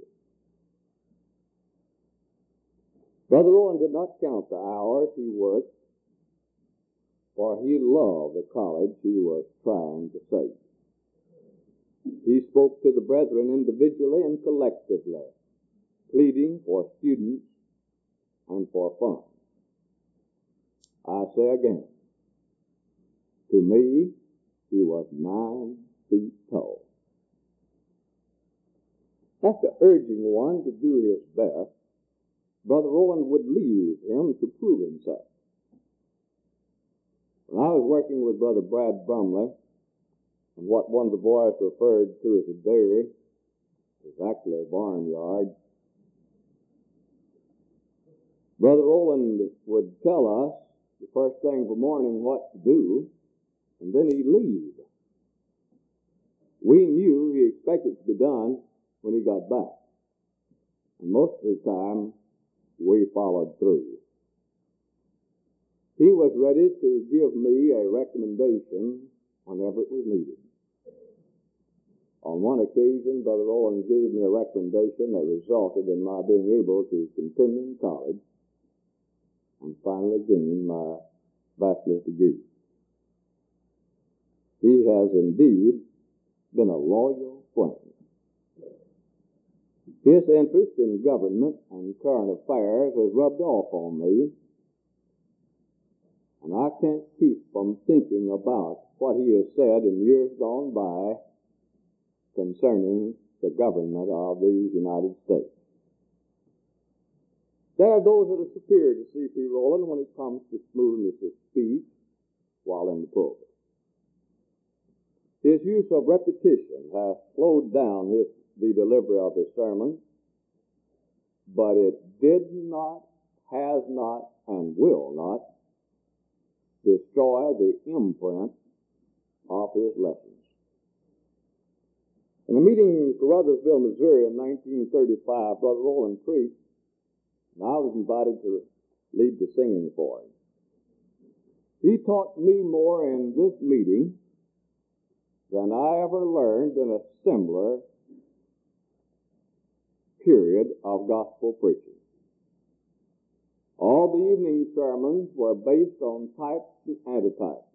Brother Rowland did not count the hours he worked, for he loved the college he was trying to save. He spoke to the brethren individually and collectively, pleading for students and for funds. I say again, to me, he was nine feet tall. After urging one to do his best, Brother Rowland would leave him to prove himself. When I was working with Brother Brad Brumley, and what one of the boys referred to as a dairy was actually a barnyard, Brother Rowland would tell us the first thing of the morning what to do, and then he'd leave. We knew he expected it to be done when he got back, and most of the time we followed through. He was ready to give me a recommendation whenever it was needed. On one occasion, Brother Rowland gave me a recommendation that resulted in my being able to continue in college and finally gain my bachelor's degree. He has indeed been a loyal friend. His interest in government and current affairs has rubbed off on me, and I can't keep from thinking about what he has said in years gone by concerning the government of these United States. There are those that are superior to C P Rowland when it comes to smoothness of speech while in the pulpit. His use of repetition has slowed down his, the delivery of his sermons, but it did not, has not, and will not destroy the imprint of his lessons. In a meeting in Caruthersville, Missouri in nineteen thirty-five, Brother Rowland preached, and I was invited to lead the singing for him. He taught me more in this meeting than I ever learned in a similar period of gospel preaching. All the evening sermons were based on types and antitypes.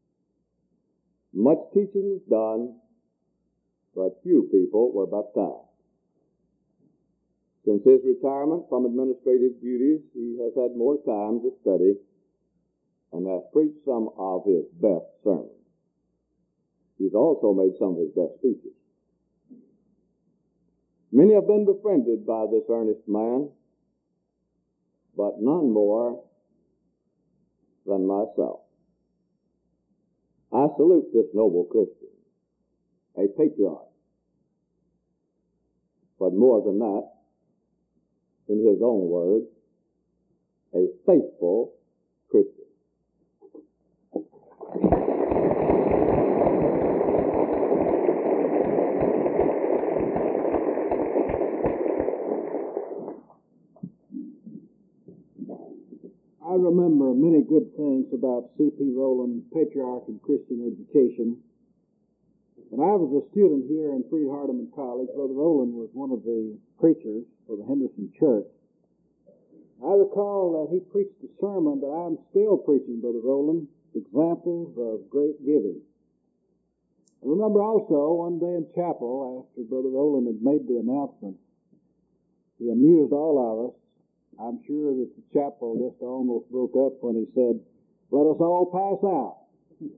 Much teaching was done, but few people were baptized. Since his retirement from administrative duties, he has had more time to study and has preached some of his best sermons. He's also made some of his best speeches. Many have been befriended by this earnest man, but none more than myself. I salute this noble Christian a patriarch, but more than that, in his own words, a faithful Christian. I remember many good things about C P Rowland, patriarch in Christian education. When I was a student here in Freed Hardeman College, Brother Rowland was one of the preachers for the Henderson Church. I recall that he preached a sermon that I'm still preaching, Brother Rowland, Examples of Great Giving. I remember also one day in chapel, after Brother Rowland had made the announcement, he amused all of us. I'm sure that the chapel just almost broke up when he said, "Let us all pass out."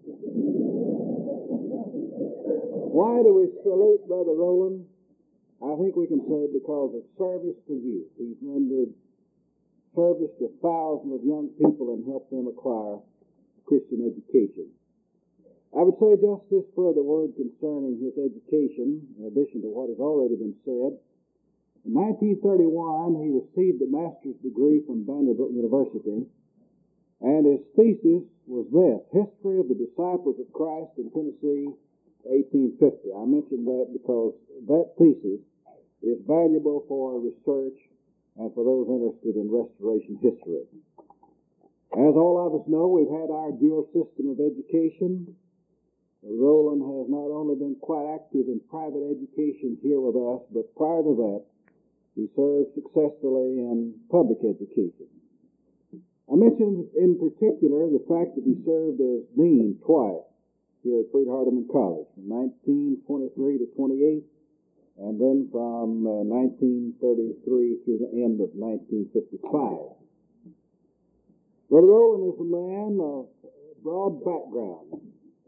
Why do we salute Brother Rowland? I think we can say because of service to youth. He's rendered service to thousands of young people and helped them acquire Christian education. I would say just this further word concerning his education, in addition to what has already been said. In nineteen thirty-one, he received a master's degree from Vanderbilt University, and his thesis was this: History of the Disciples of Christ in Tennessee, eighteen fifty. I mentioned that because that thesis is valuable for research and for those interested in restoration history. As all of us know, we've had our dual system of education. Rowland has not only been quite active in private education here with us, but prior to that, he served successfully in public education. I mentioned in particular the fact that he served as dean twice here at Freed Hardeman College, from nineteen twenty-three to twenty-eight, and then from uh, nineteen thirty-three through the end of nineteen fifty-five. Brother Rowland is a man of broad background.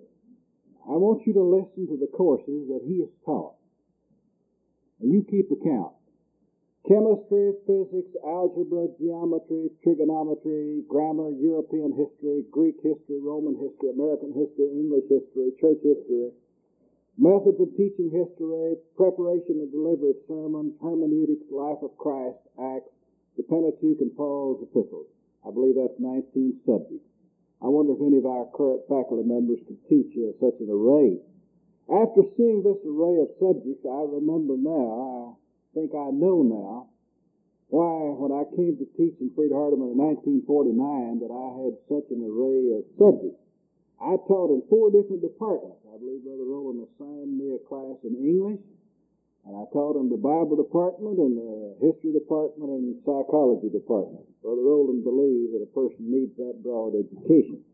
I want you to listen to the courses that he has taught, and you keep account. Chemistry, physics, algebra, geometry, trigonometry, grammar, European history, Greek history, Roman history, American history, English history, church history, methods of teaching history, preparation and delivery of sermons, hermeneutics, life of Christ, Acts, the Pentateuch, and Paul's epistles. I believe that's nineteen subjects. I wonder if any of our current faculty members could teach uh, such an array. After seeing this array of subjects, I remember now, I think I know now, why when I came to teach in Freed Hardeman in nineteen forty-nine that I had such an array of subjects. I taught in four different departments. I believe Brother Rowland assigned me a class in English, and I taught in the Bible department and the history department and the psychology department. Brother Rowland believed that a person needs that broad education.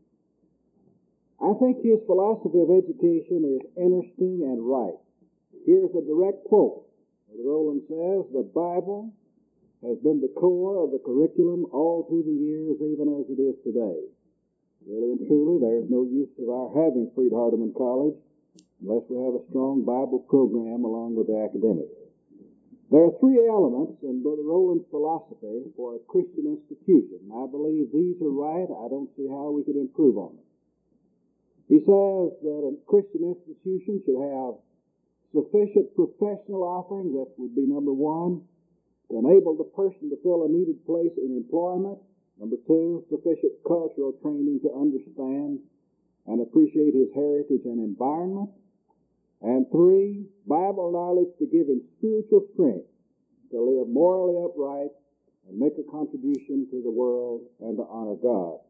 I think his philosophy of education is interesting and right. Here's a direct quote. Brother Rowland says, "The Bible has been the core of the curriculum all through the years, even as it is today." Really and truly, there's no use of our having Freed Hardeman College unless we have a strong Bible program along with the academics. There are three elements in Brother Rowland's philosophy for a Christian institution. I believe these are right. I don't see how we could improve on them. He says that a Christian institution should have sufficient professional offerings, that would be number one, to enable the person to fill a needed place in employment. Number two, sufficient cultural training to understand and appreciate his heritage and environment. And three, Bible knowledge to give him spiritual strength to live morally upright and make a contribution to the world and to honor God.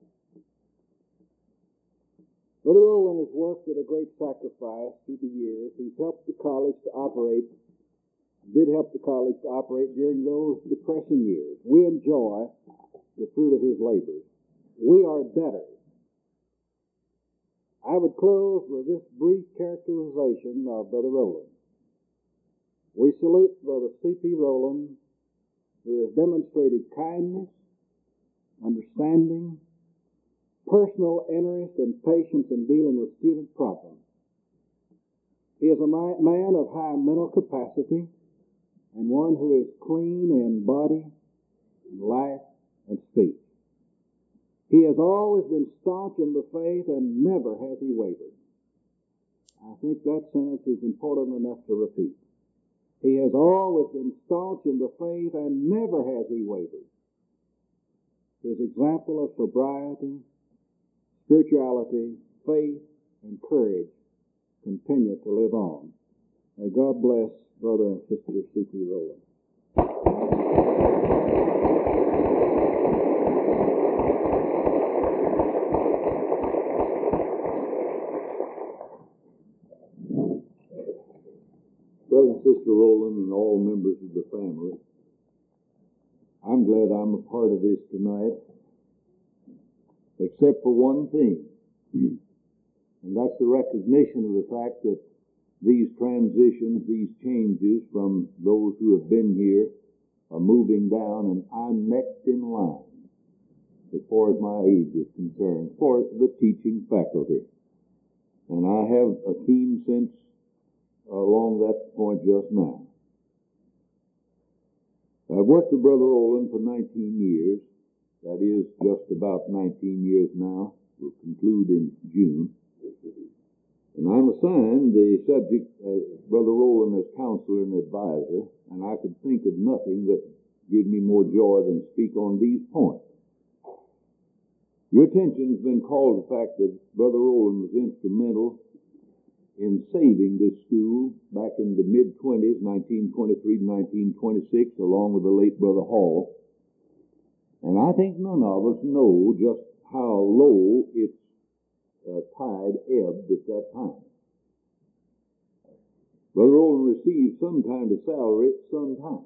Brother Rowland has worked at a great sacrifice through the years. He's helped the college to operate, did help the college to operate during those depression years. We enjoy the fruit of his labors. We are debtors. I would close with this brief characterization of Brother Rowland. We salute Brother C P Rowland, who has demonstrated kindness, understanding, personal interest, and patience in dealing with student problems. He is a man of high mental capacity and one who is clean in body, life, and speech. He has always been staunch in the faith and never has he wavered. I think that sentence is important enough to repeat. He has always been staunch in the faith, and never has he wavered. His example of sobriety, spirituality, faith, and courage continue to live on. May God bless Brother and Sister C P Rowland. Brother and Sister Rowland and all members of the family, I'm glad I'm a part of this tonight, except for one thing, and that's the recognition of the fact that these transitions, these changes from those who have been here are moving down, and I'm next in line as far as my age is concerned, for the teaching faculty. And I have a keen sense along that point just now. I've worked with Brother Rowland for nineteen years. That is just about nineteen years now. We'll conclude in June. And I'm assigned the subject as Brother Rowland as counselor and advisor, and I could think of nothing that gives me more joy than speak on these points. Your attention has been called to the fact that Brother Rowland was instrumental in saving this school back in the mid-twenties, nineteen twenty-three to nineteen twenty-six, along with the late Brother Hall. And I think none of us know just how low its uh, tide ebbed at that time. Brother Rowland received some kind of salary at some time,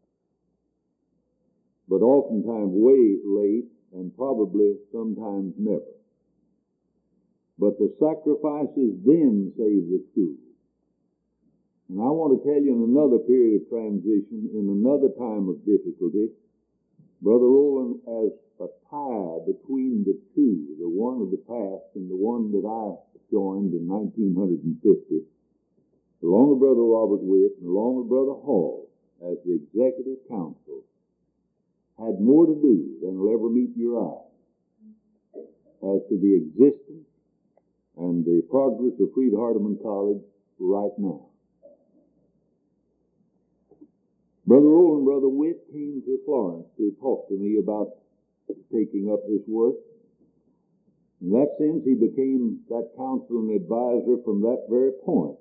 but oftentimes way late and probably sometimes never. But the sacrifices then saved the school. And I want to tell you, in another period of transition, in another time of difficulty, Brother Rowland, as a tie between the two, the one of the past and the one that I joined in nineteen fifty, along with Brother Robert Witt and along with Brother Hall, as the executive council, had more to do than will ever meet your eye as to the existence and the progress of Freed-Hardeman College right now. Brother Rowland and Brother Witt came to Florence to talk to me about taking up this work. In that sense, he became that counsel and advisor from that very point.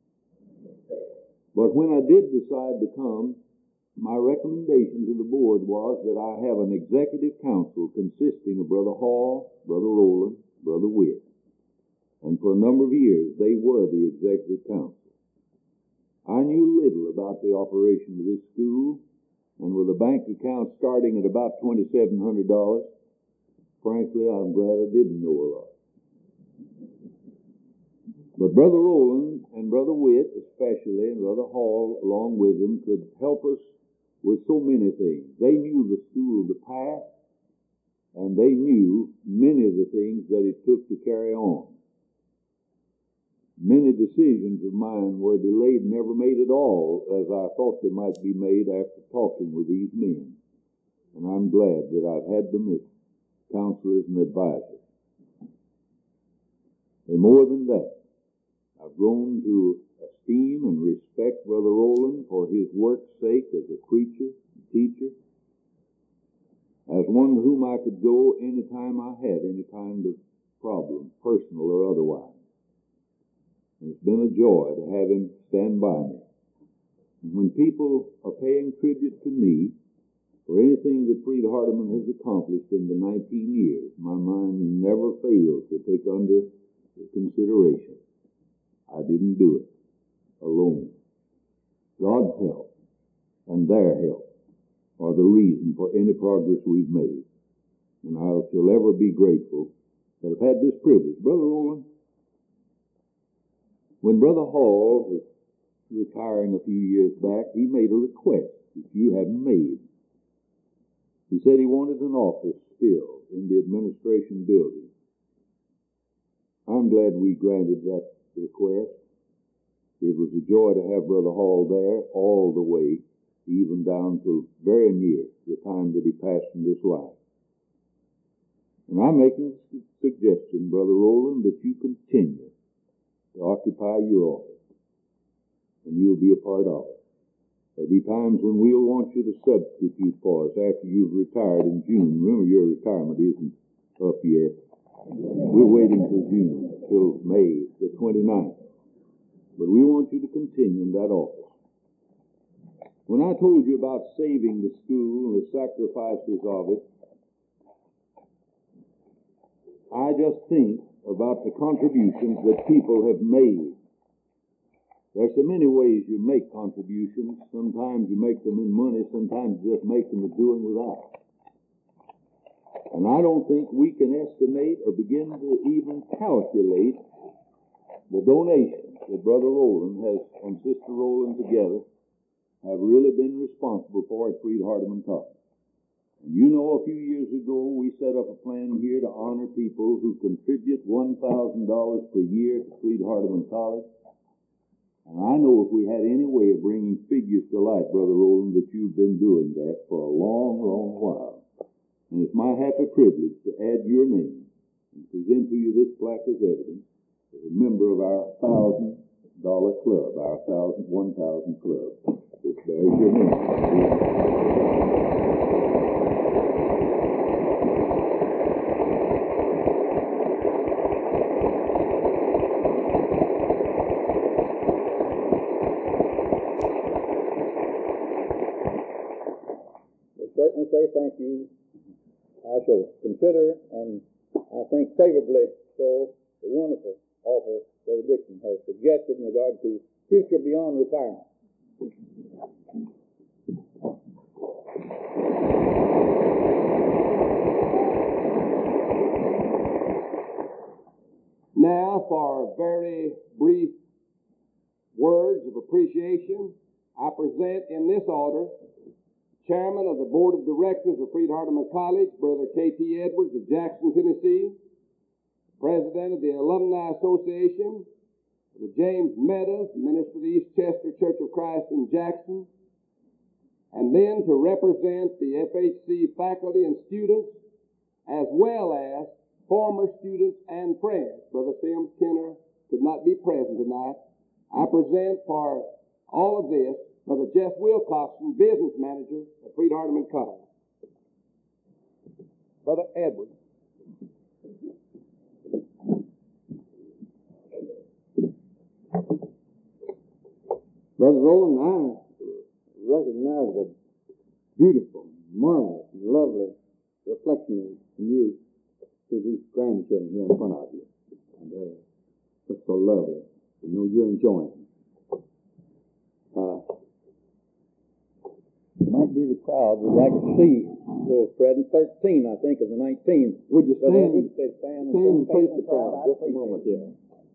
But when I did decide to come, my recommendation to the board was that I have an executive council consisting of Brother Hall, Brother Rowland, Brother Witt. And for a number of years, they were the executive council. I knew little about the operation of this school, and with a bank account starting at about twenty-seven hundred dollars, frankly, I'm glad I didn't know a lot. But Brother Rowland and Brother Witt, especially, and Brother Hall, along with them, could help us with so many things. They knew the school of the past, and they knew many of the things that it took to carry on. Many decisions of mine were delayed, never made at all, as I thought they might be made after talking with these men. And I'm glad that I've had them as counselors and advisors. And more than that, I've grown to esteem and respect Brother Rowland for his work's sake as a preacher and teacher, as one to whom I could go any time I had any kind of problem, personal or otherwise. It's been a joy to have him stand by me. And when people are paying tribute to me for anything that Freed-Hardeman has accomplished in the nineteen years, my mind never fails to take under consideration. I didn't do it alone. God's help and their help are the reason for any progress we've made. And I shall ever be grateful that I've had this privilege. Brother Rowland, when Brother Hall was retiring a few years back, he made a request that you haven't made. He said he wanted an office still in the administration building. I'm glad we granted that request. It was a joy to have Brother Hall there all the way, even down to very near the time that he passed from this life. And I'm making a suggestion, Brother Rowland, that you continue to occupy your office, and you'll be a part of it. There'll be times when we'll want you to substitute for us after you've retired in June. Remember, your retirement isn't up yet. We're waiting till June, till May the twenty-ninth. But we want you to continue in that office. When I told you about saving the school and the sacrifices of it, I just think about the contributions that people have made. There's so many ways you make contributions. Sometimes you make them in money, sometimes you just make them with doing without. And I don't think we can estimate or begin to even calculate the donations that Brother Rowland has and Sister Rowland together have really been responsible for at Freed-Hardeman College. And you know, a few years ago, we set up a plan here to honor people who contribute one thousand dollars per year to Freed-Hardeman College. And I know if we had any way of bringing figures to light, Brother Rowland, that you've been doing that for a long, long while. And it's my happy privilege to add your name and present to you this plaque as evidence as a member of our thousand dollar club, our thousand, one thousand club. This bears your name. Certainly say thank you. I shall consider, and I think favorably so, the wonderful offer Brother Dixon has suggested in regard to future beyond retirement. Now, for very brief words of appreciation, I present in this order Chairman of the Board of Directors of Freed-Hardeman College, Brother K T Edwards of Jackson, Tennessee, President of the Alumni Association, Brother James Meadows, Minister of the East Chester Church of Christ in Jackson, and then to represent the F H C faculty and students, as well as former students and friends. Brother Sims Kenner could not be present tonight. I present for all of this Brother Jeff Wilcoxon, business manager at Freed-Hardeman College. Brother Edwards. Brother Rowland, I recognize the beautiful, marvelous, lovely reflection in you to these grandchildren here in front of you. And they're just so lovely. You know you're enjoying them. Uh, Might be the crowd would like to see little Fred and thirteen, I think, of the nineteen. Would you stand, stand, stand, stand, stand and face the crowd just a moment here?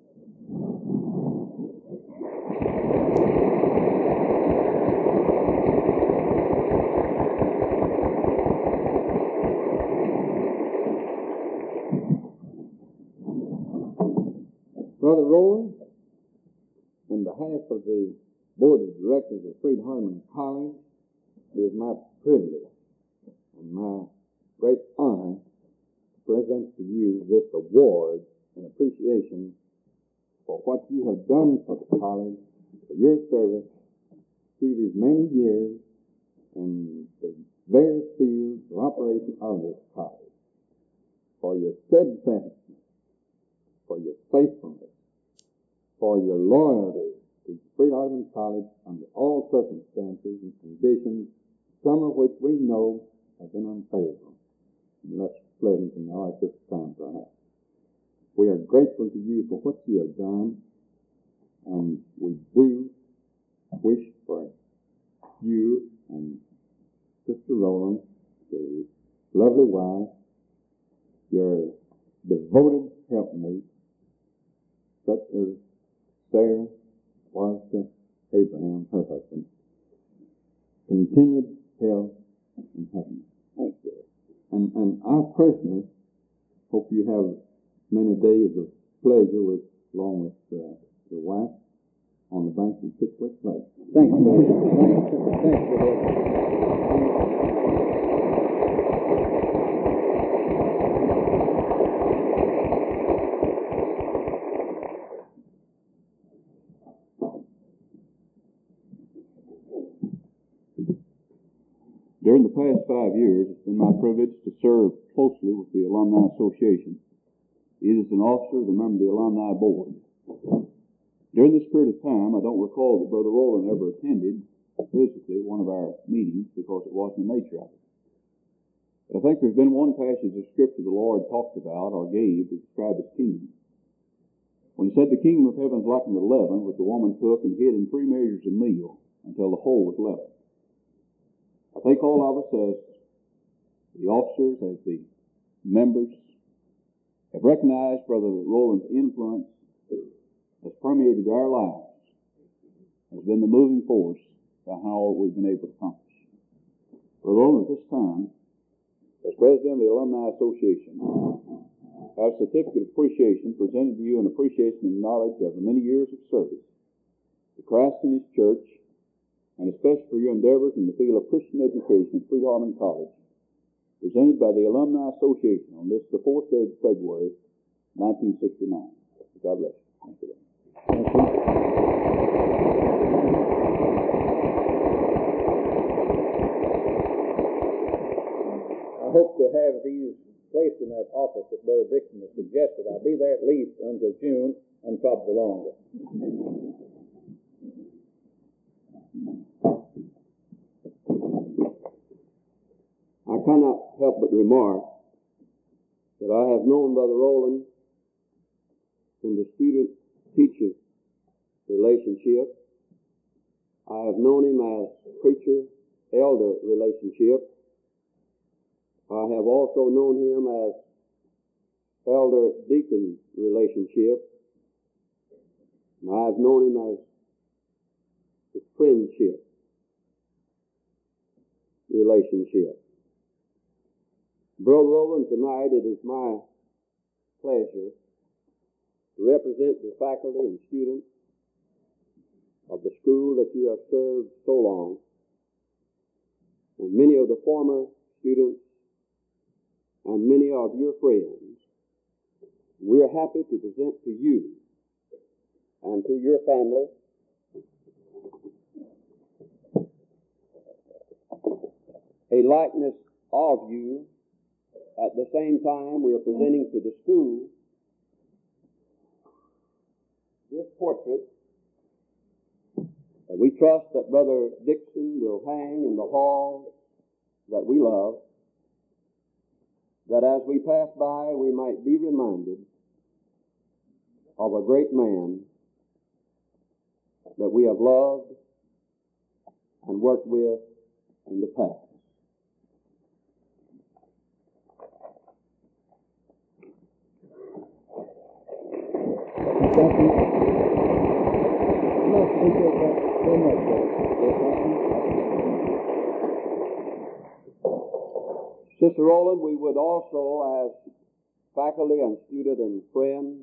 Brother Rowland, on behalf of the Board of Directors of Freed-Hardeman College, it is my privilege and my great honor to present to you this award in appreciation for what you have done for the college, for your service through these many years in the various fields of operation of this college, for your steadfastness, for your faithfulness, for your loyalty to Freed-Hardeman College under all circumstances and conditions, some of which we know have been unfavorable and less pleasant than ours this time, perhaps. We are grateful to you for what you have done, and we do wish for you and Sister Rowland, the lovely wife, your devoted helpmate, such as Sarah was to Abraham, her husband, continued health and happiness. Thank you. And, and I personally hope you have many days of pleasure with, along with uh, your wife on the banks of Pickwick Lake. Thank you, Brother. Thank you, Thank you, Brother. past five years, it's been my privilege to serve closely with the Alumni Association. It is an officer, the member of the Alumni Board. During this period of time, I don't recall that Brother Rowland ever attended physically one of our meetings because it wasn't the nature of it. But I think there's been one passage of Scripture the Lord talked about or gave to describe His kingdom. When He said, "The kingdom of heaven is like an leaven, which a woman took and hid in three measures of meal until the whole was leavened." I think all of us as the officers, as the members, have recognized Brother Rowland's influence has permeated our lives, has been the moving force behind all we've been able to accomplish. Brother Rowland, at this time, as President of the Alumni Association, I have a certificate of appreciation presented to you in appreciation and knowledge of the many years of service to Christ and His church, and especially for your endeavors in the field of Christian education at Freed-Hardeman College, presented by the Alumni Association on this, the fourth day of February, nineteen sixty-nine. God bless you. Thank you. Thank you. I hope to have these placed in that office that Brother Dixon has suggested. I'll be there at least until June and probably longer. I cannot help but remark that I have known Brother Rowland in the student-teacher relationship. I have known him as preacher-elder relationship. I have also known him as elder-deacon relationship. And I have known him as the friendship relationship. Brother Rowland, tonight it is my pleasure to represent the faculty and students of the school that you have served so long, and many of the former students and many of your friends. We're happy to present to you and to your family a likeness of you. At the same time, we are presenting to the school this portrait that we trust that Brother Dixon will hang in the hall that we love, that as we pass by, we might be reminded of a great man that we have loved and worked with in the past. Thank you. Let's appreciate that very much, Sister Rowland, we would also, as faculty and student and friends,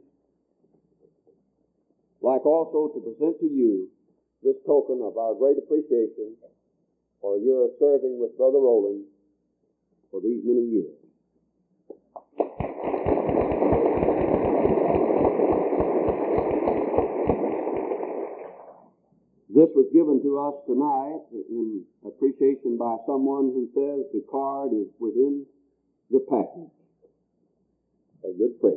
like also to present to you this token of our great appreciation for your serving with Brother Rowland for these many years. This was given to us tonight in appreciation by someone who says the card is within the package. A good friend.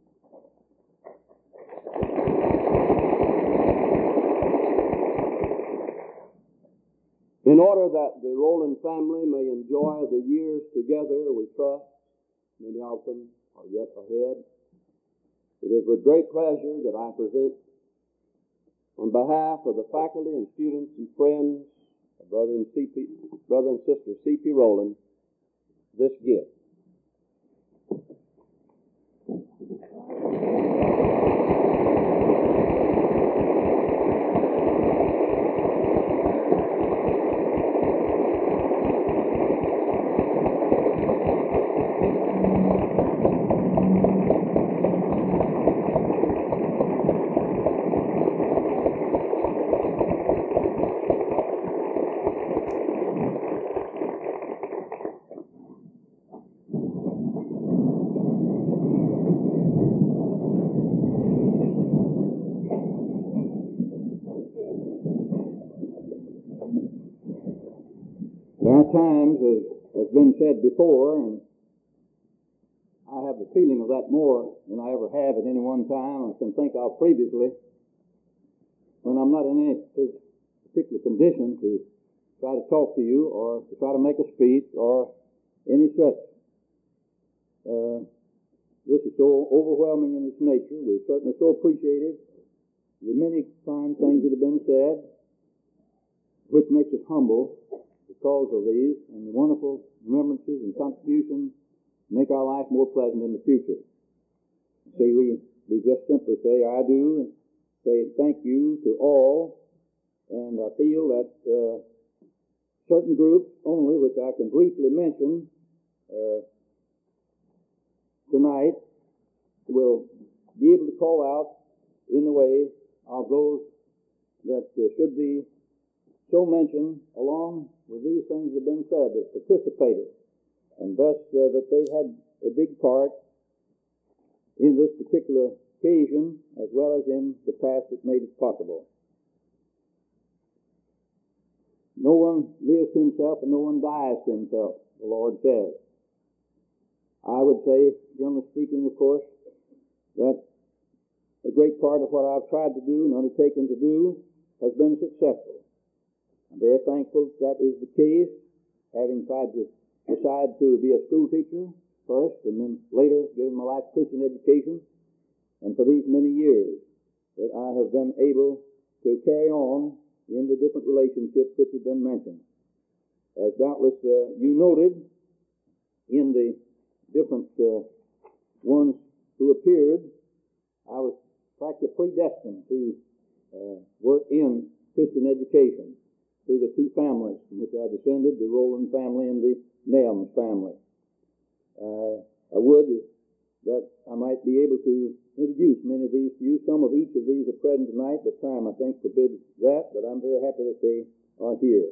In order that the Rowland family may enjoy the years together, we trust, many of them are yet ahead, it is with great pleasure that I present, on behalf of the faculty and students and friends of Brother and, C P, Brother and Sister C P Rowland, this gift. There are times, as has been said before, and I have the feeling of that more than I ever have at any one time, and can think of previously, when I'm not in any particular condition to try to talk to you or to try to make a speech or any such. Uh, this is so overwhelming in its nature. We certainly so appreciate it. The many fine things that have been said, which makes us humble because of these, and the wonderful remembrances and contributions make our life more pleasant in the future. See, we, we just simply say, I do, and say thank you to all, and I feel that uh, certain groups only, which I can briefly mention uh, tonight, will be able to call out in the way of those that uh, should be so mentioned along with these things that have been said, that participated, and thus uh, that they had a big part in this particular occasion as well as in the past that made it possible. No one lives to himself and no one dies to himself, the Lord says. I would say, generally speaking, of course, that a great part of what I've tried to do and undertaken to do has been successful. I'm very thankful that is the case, having tried to decide to be a school teacher first and then later getting my life Christian education, and for these many years that I have been able to carry on in the different relationships which have been mentioned. As doubtless uh, you noted in the different uh, ones who appeared, I was practically predestined to uh, work in Christian education through the two families from which I descended, the Rowland family and the Nelms family. Uh, I would that I might be able to introduce many of these to you. Some of each of these are present tonight, but time, I think, forbids that, but I'm very happy that they are here.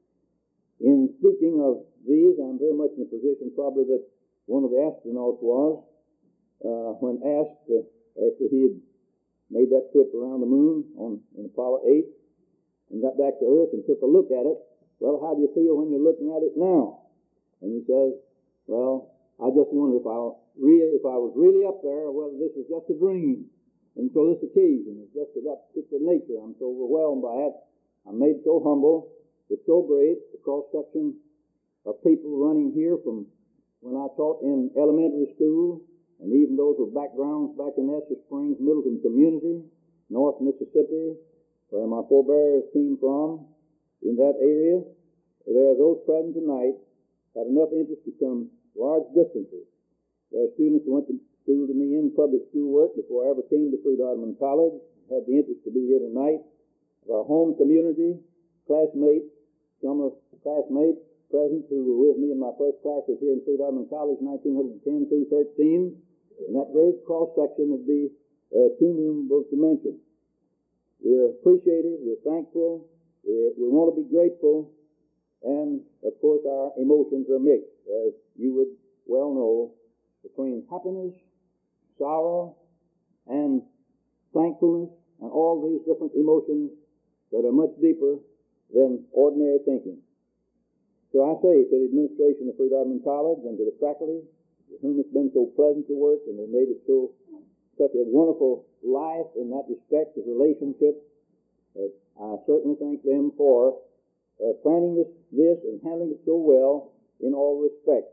In speaking of these, I'm very much in a position probably that one of the astronauts was uh, when asked uh, after he had made that trip around the moon on in Apollo eight and got back to Earth and took a look at it, well, how do you feel when you're looking at it now? And he says, well, I just wonder if I really, if I was really up there, or whether this is just a dream. And so this occasion is just of that particular nature. I'm so overwhelmed by it. I'm made so humble. It's so great. The cross-section of people running here from when I taught in elementary school, and even those with backgrounds back in Esther Springs, Middleton community, North Mississippi, where my forebears came from, in that area. There are those present tonight had enough interest to come large distances. There are students who went to school to me in public school work before I ever came to Freed-Hardeman College, had the interest to be here tonight. Our home community, classmates, some of classmates present who were with me in my first classes here in Freed-Hardeman College, nineteen ten through thirteen, and that great cross-section would be uh, too numerable to mention. We're appreciative, we're thankful, we're, we want to be grateful, and, of course, our emotions are mixed, as you would well know, between happiness, sorrow, and thankfulness, and all these different emotions that are much deeper than ordinary thinking. So I say to the administration of Freed-Hardeman College and to the faculty, with whom it's been so pleasant to work, and they made it so such a wonderful life in that respect of relationship, that I certainly thank them for Uh, planning this, this and handling it so well in all respects.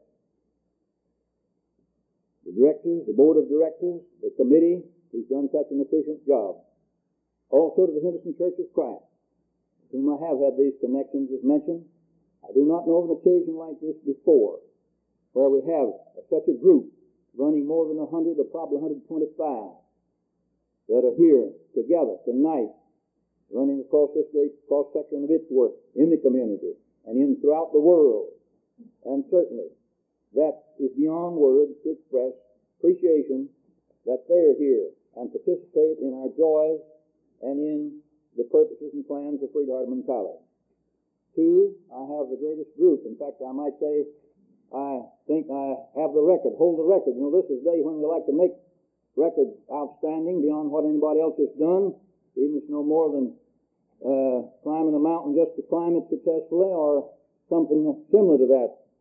The directors, the board of directors, the committee who's done such an efficient job. Also to the Henderson Church of Christ, with whom I have had these connections as mentioned. I do not know of an occasion like this before, where we have such a group running more than one hundred or probably one hundred twenty-five that are here together tonight, running across this great cross-section of its work in the community and in throughout the world. And certainly, that is beyond words to express appreciation that they are here and participate in our joys and in the purposes and plans of Freed-Hardeman College. Two, I have the greatest group. In fact, I might say, I think I have the record, hold the record. You know, this is the day when we like to make records outstanding beyond what anybody else has done. Even if it's no more than uh, climbing a mountain just to climb it successfully or something similar to that.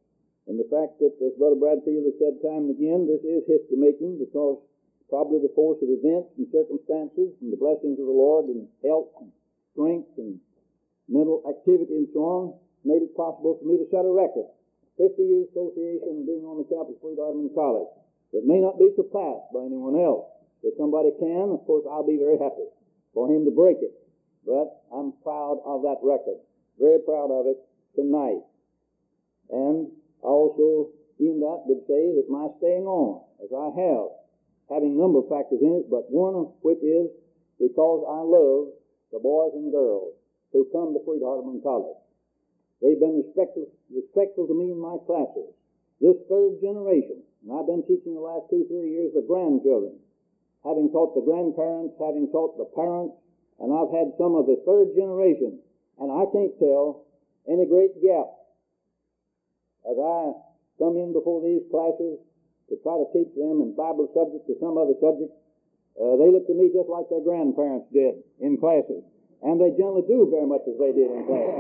And the fact that, as Brother Bradfield has said time and again, this is history making because probably the force of events and circumstances and the blessings of the Lord and health and strength and mental activity and so on made it possible for me to set a record. fifty years association and being on the campus of Freed-Hardeman College that may not be surpassed by anyone else. If somebody can, of course, I'll be very happy for him to break it. But I'm proud of that record. Very proud of it tonight. And I also, in that, would say that my staying on, as I have, having a number of factors in it, but one of which is because I love the boys and girls who come to Freed-Hardeman College. They've been respectful, respectful to me in my classes. This third generation, and I've been teaching the last two, three years, the grandchildren, having taught the grandparents, having taught the parents, and I've had some of the third generation, and I can't tell any great gap. As I come in before these classes to try to teach them in Bible subjects or some other subject, uh, they look to me just like their grandparents did in classes. And they generally do very much as they did in classes.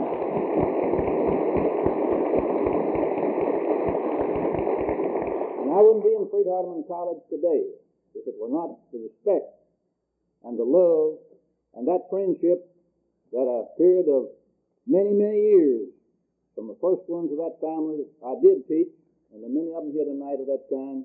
And I wouldn't be in Freed-Hardeman College today if it were not the respect and the love and that friendship that a period of many, many years from the first ones of that family I did teach, and there are many of them here tonight of that kind,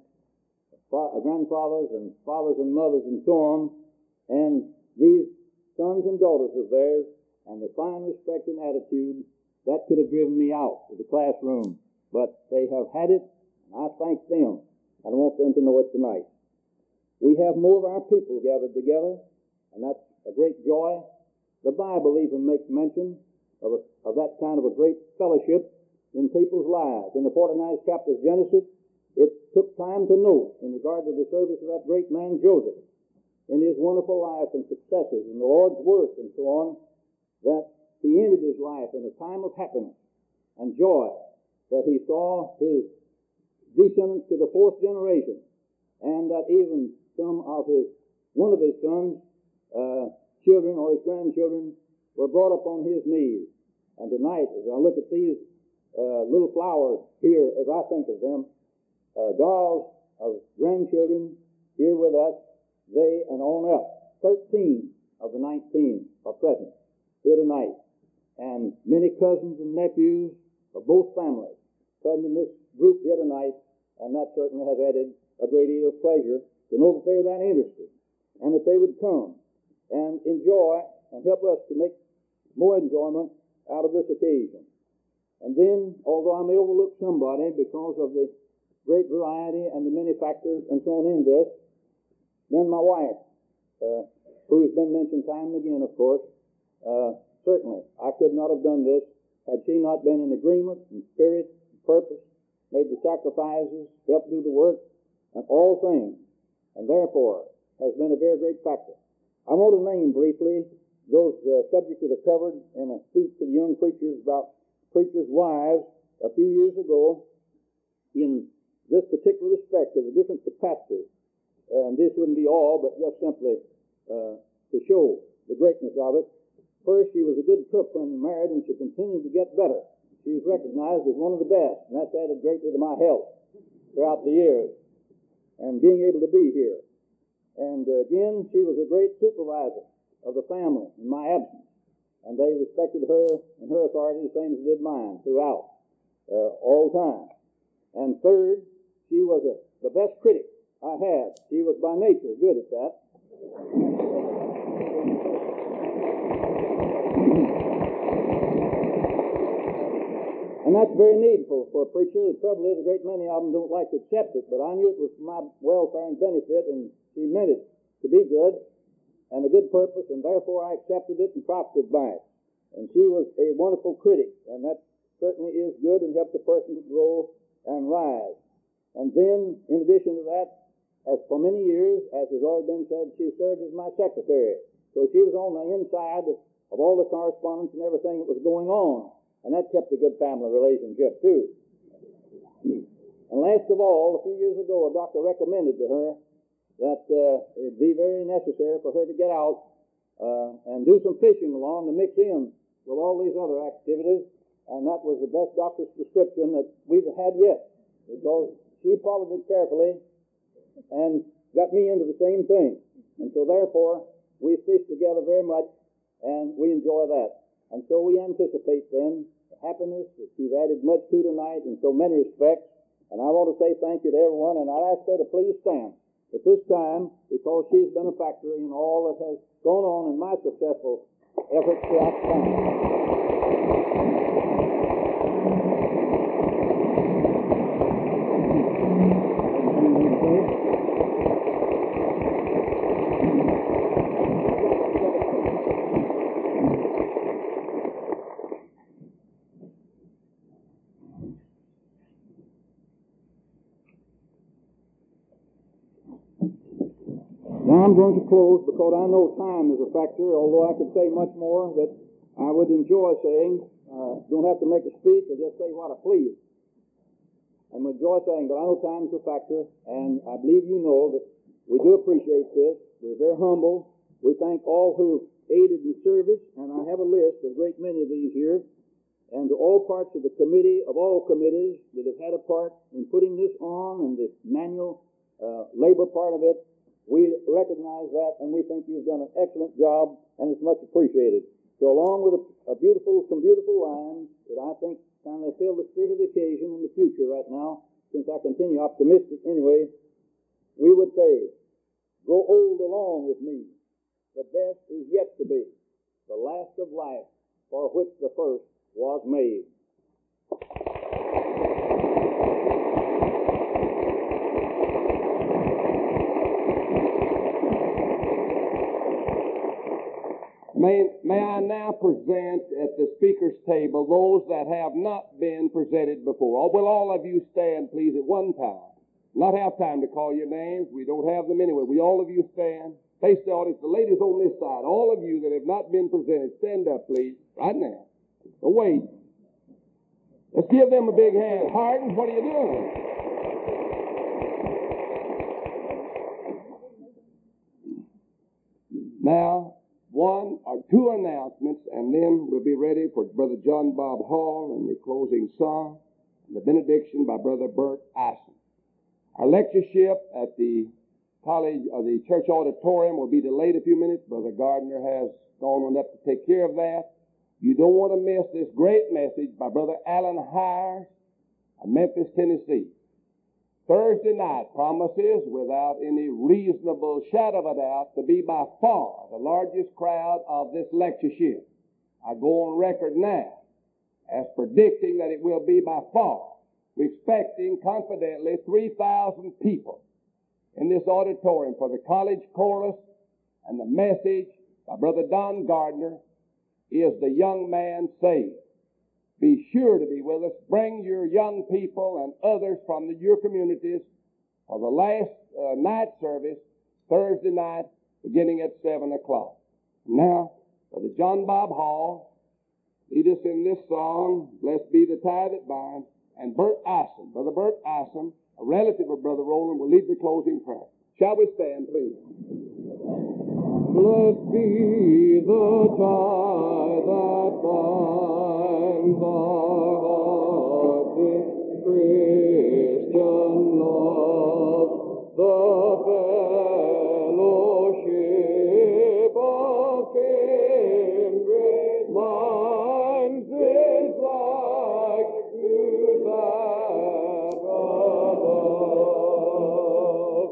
grandfathers and fathers and mothers and so on, and these sons and daughters of theirs, and the fine respect and attitude, that could have driven me out of the classroom. But they have had it, and I thank them. I want them to know it tonight. We have more of our people gathered together, and that's a great joy. The Bible even makes mention of, a, of that kind of a great fellowship in people's lives. In the forty-ninth chapter of Genesis, it took time to note in regard to the service of that great man Joseph in his wonderful life and successes and the Lord's work and so on, that he ended his life in a time of happiness and joy, that he saw his descendants to the fourth generation, and that even some of his, one of his sons, uh, children or his grandchildren were brought up on his knees. And tonight, as I look at these uh, little flowers here, as I think of them, uh, dolls of grandchildren here with us, they and on up, thirteen of the nineteen are present here tonight. And many cousins and nephews of both families present in this group here tonight, and that certainly has added a great deal of pleasure to know that they're that interested, and that they would come and enjoy and help us to make more enjoyment out of this occasion. And then, although I may overlook somebody because of the great variety and the many factors and so on in this, then my wife, uh, who has been mentioned time and again, of course, uh, certainly I could not have done this had she not been in agreement and spirit and purpose, made the sacrifices, helped do the work, and all things, and therefore has been a very great factor. I want to name briefly those uh, subjects that are covered in a speech to the young preachers about preachers' wives a few years ago in this particular respect of the different capacities. And this wouldn't be all, but just simply uh, to show the greatness of it. First, she was a good cook when married, and she continued to get better. She was recognized as one of the best, and that's added greatly to my health throughout the years and being able to be here. And uh, again, she was a great supervisor of the family in my absence, and they respected her and her authority the same as they did mine throughout, uh, all time. And third, she was a, the best critic I had. She was by nature good at that. And that's very needful for a preacher. The trouble is a great many of them don't like to accept it, but I knew it was for my welfare and benefit, and she meant it to be good and a good purpose, and therefore I accepted it and profited by it. And she was a wonderful critic, and that certainly is good and helps a person to grow and rise. And then, in addition to that, as for many years, as has already been said, she served as my secretary. So she was on the inside of, of all the correspondence and everything that was going on. And that kept a good family relationship, too. And last of all, a few years ago, a doctor recommended to her that uh, it'd be very necessary for her to get out uh, and do some fishing along to mix in with all these other activities and that was the best doctor's prescription that we've had yet, because she followed it carefully and got me into the same thing. And so therefore, we fish together very much, and we enjoy that. And so we anticipate then the happiness that you've added much to tonight in so many respects. And I want to say thank you to everyone, and I ask her to please stand at this time, because she's been a factor in all that has gone on in my successful efforts throughout the family. Now I'm going to close, because I know time is a factor, although I could say much more that I would enjoy saying. Uh, don't have to make a speech, or just say what I please. And enjoy saying, but I know time is a factor, and I believe you know that we do appreciate this. We're very humble. We thank all who aided in service, and I have a list of a great many of these here. And to all parts of the committee, of all committees that have had a part in putting this on, and the manual uh, labor part of it, we recognize that, and we think you've done an excellent job, and it's much appreciated. So along with a, a beautiful, some beautiful lines that I think kind of fill the spirit of the occasion in the future right now, since I continue optimistic anyway, we would say, grow old along with me. The best is yet to be, the last of life, for which the first was made. May, may I now present at the speaker's table those that have not been presented before. Oh, will all of you stand, please, at one time? Not have time to call your names. We don't have them anyway. Will all of you stand? Face the audience. The ladies on this side, all of you that have not been presented, stand up, please, right now. Don't wait. Let's give them a big hand. Hardin, what are you doing? Now, one or two announcements, and then we'll be ready for Brother John Bob Hall and the closing song, and the benediction by Brother Bert Eisen. Our lectureship at the college or the church auditorium will be delayed a few minutes. Brother Gardner has gone on up to take care of that. You don't want to miss this great message by Brother Alan Hires of Memphis, Tennessee. Thursday night promises, without any reasonable shadow of a doubt, to be by far the largest crowd of this lectureship. I go on record now as predicting that it will be by far. We're expecting confidently three thousand people in this auditorium for the college chorus, and the message by Brother Don Gardner is the young man saved. Be sure to be with us. Bring your young people and others from the, your communities for the last uh, night service, Thursday night, beginning at seven o'clock. Now, Brother John Bob Hall, lead us in this song, Blessed Be the Tie That Binds, and Bert Eisen, Brother Bert Eisen, a relative of Brother Rowland, will lead the closing prayer. Shall we stand, please? Blessed be the tie that binds our hearts in Christian love, the fellowship of kindred minds is like to that above.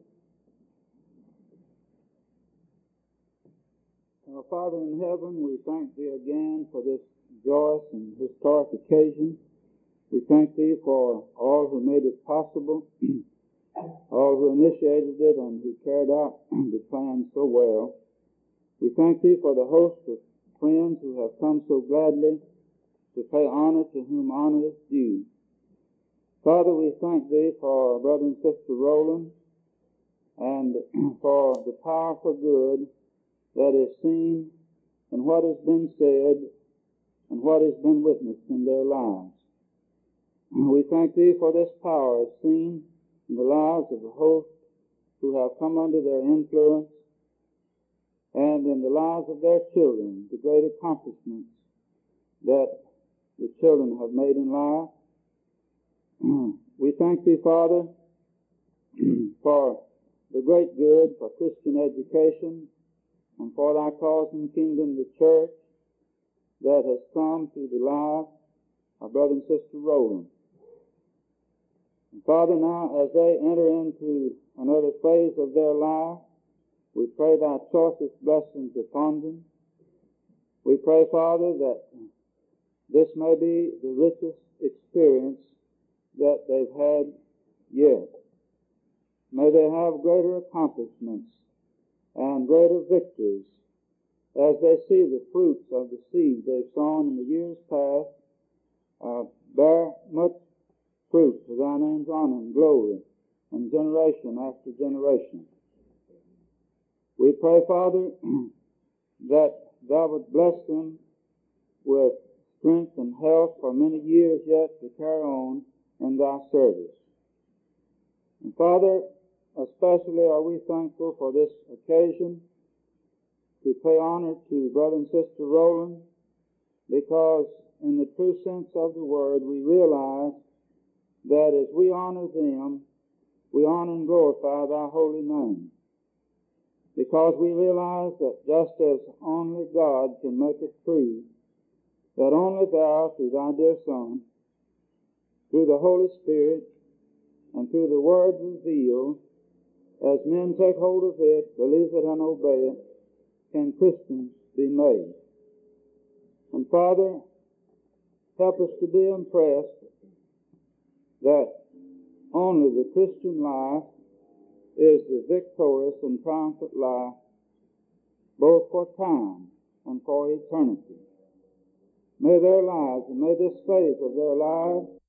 Our Father in heaven, we thank Thee again for this joyous and historic occasion. We thank Thee for all who made it possible, all who initiated it and who carried out the plan so well. We thank Thee for the host of friends who have come so gladly to pay honor to whom honor is due. Father, we thank Thee for our brother and sister Rowland, and for the power for good that is seen in what has been said and what has been witnessed in their lives. We thank Thee for this power as seen in the lives of the host who have come under their influence, and in the lives of their children, the great accomplishments that the children have made in life. We thank Thee, Father, for the great good for Christian education and for Thy cause and kingdom, the church, that has come through the life of Brother and Sister Rowland. And Father, now as they enter into another phase of their life, we pray Thy choicest blessings upon them. We pray, Father, that this may be the richest experience that they've had yet. May they have greater accomplishments and greater victories as they see the fruits of the seed they've sown in the years past uh, bear much fruit to Thy name's honor and glory, and generation after generation. We pray, Father, that Thou would bless them with strength and health for many years yet to carry on in Thy service. And Father, especially are we thankful for this occasion to pay honor to Brother and Sister Rowland, because in the true sense of the word we realize that as we honor them, we honor and glorify Thy holy name. Because we realize that just as only God can make it free, that only Thou, through Thy dear Son, through the Holy Spirit, and through the Word revealed, as men take hold of it, believe it, and obey it, can Christians be made. And Father, help us to be impressed that only the Christian life is the victorious and triumphant life, both for time and for eternity. May their lives, and may this phase of their lives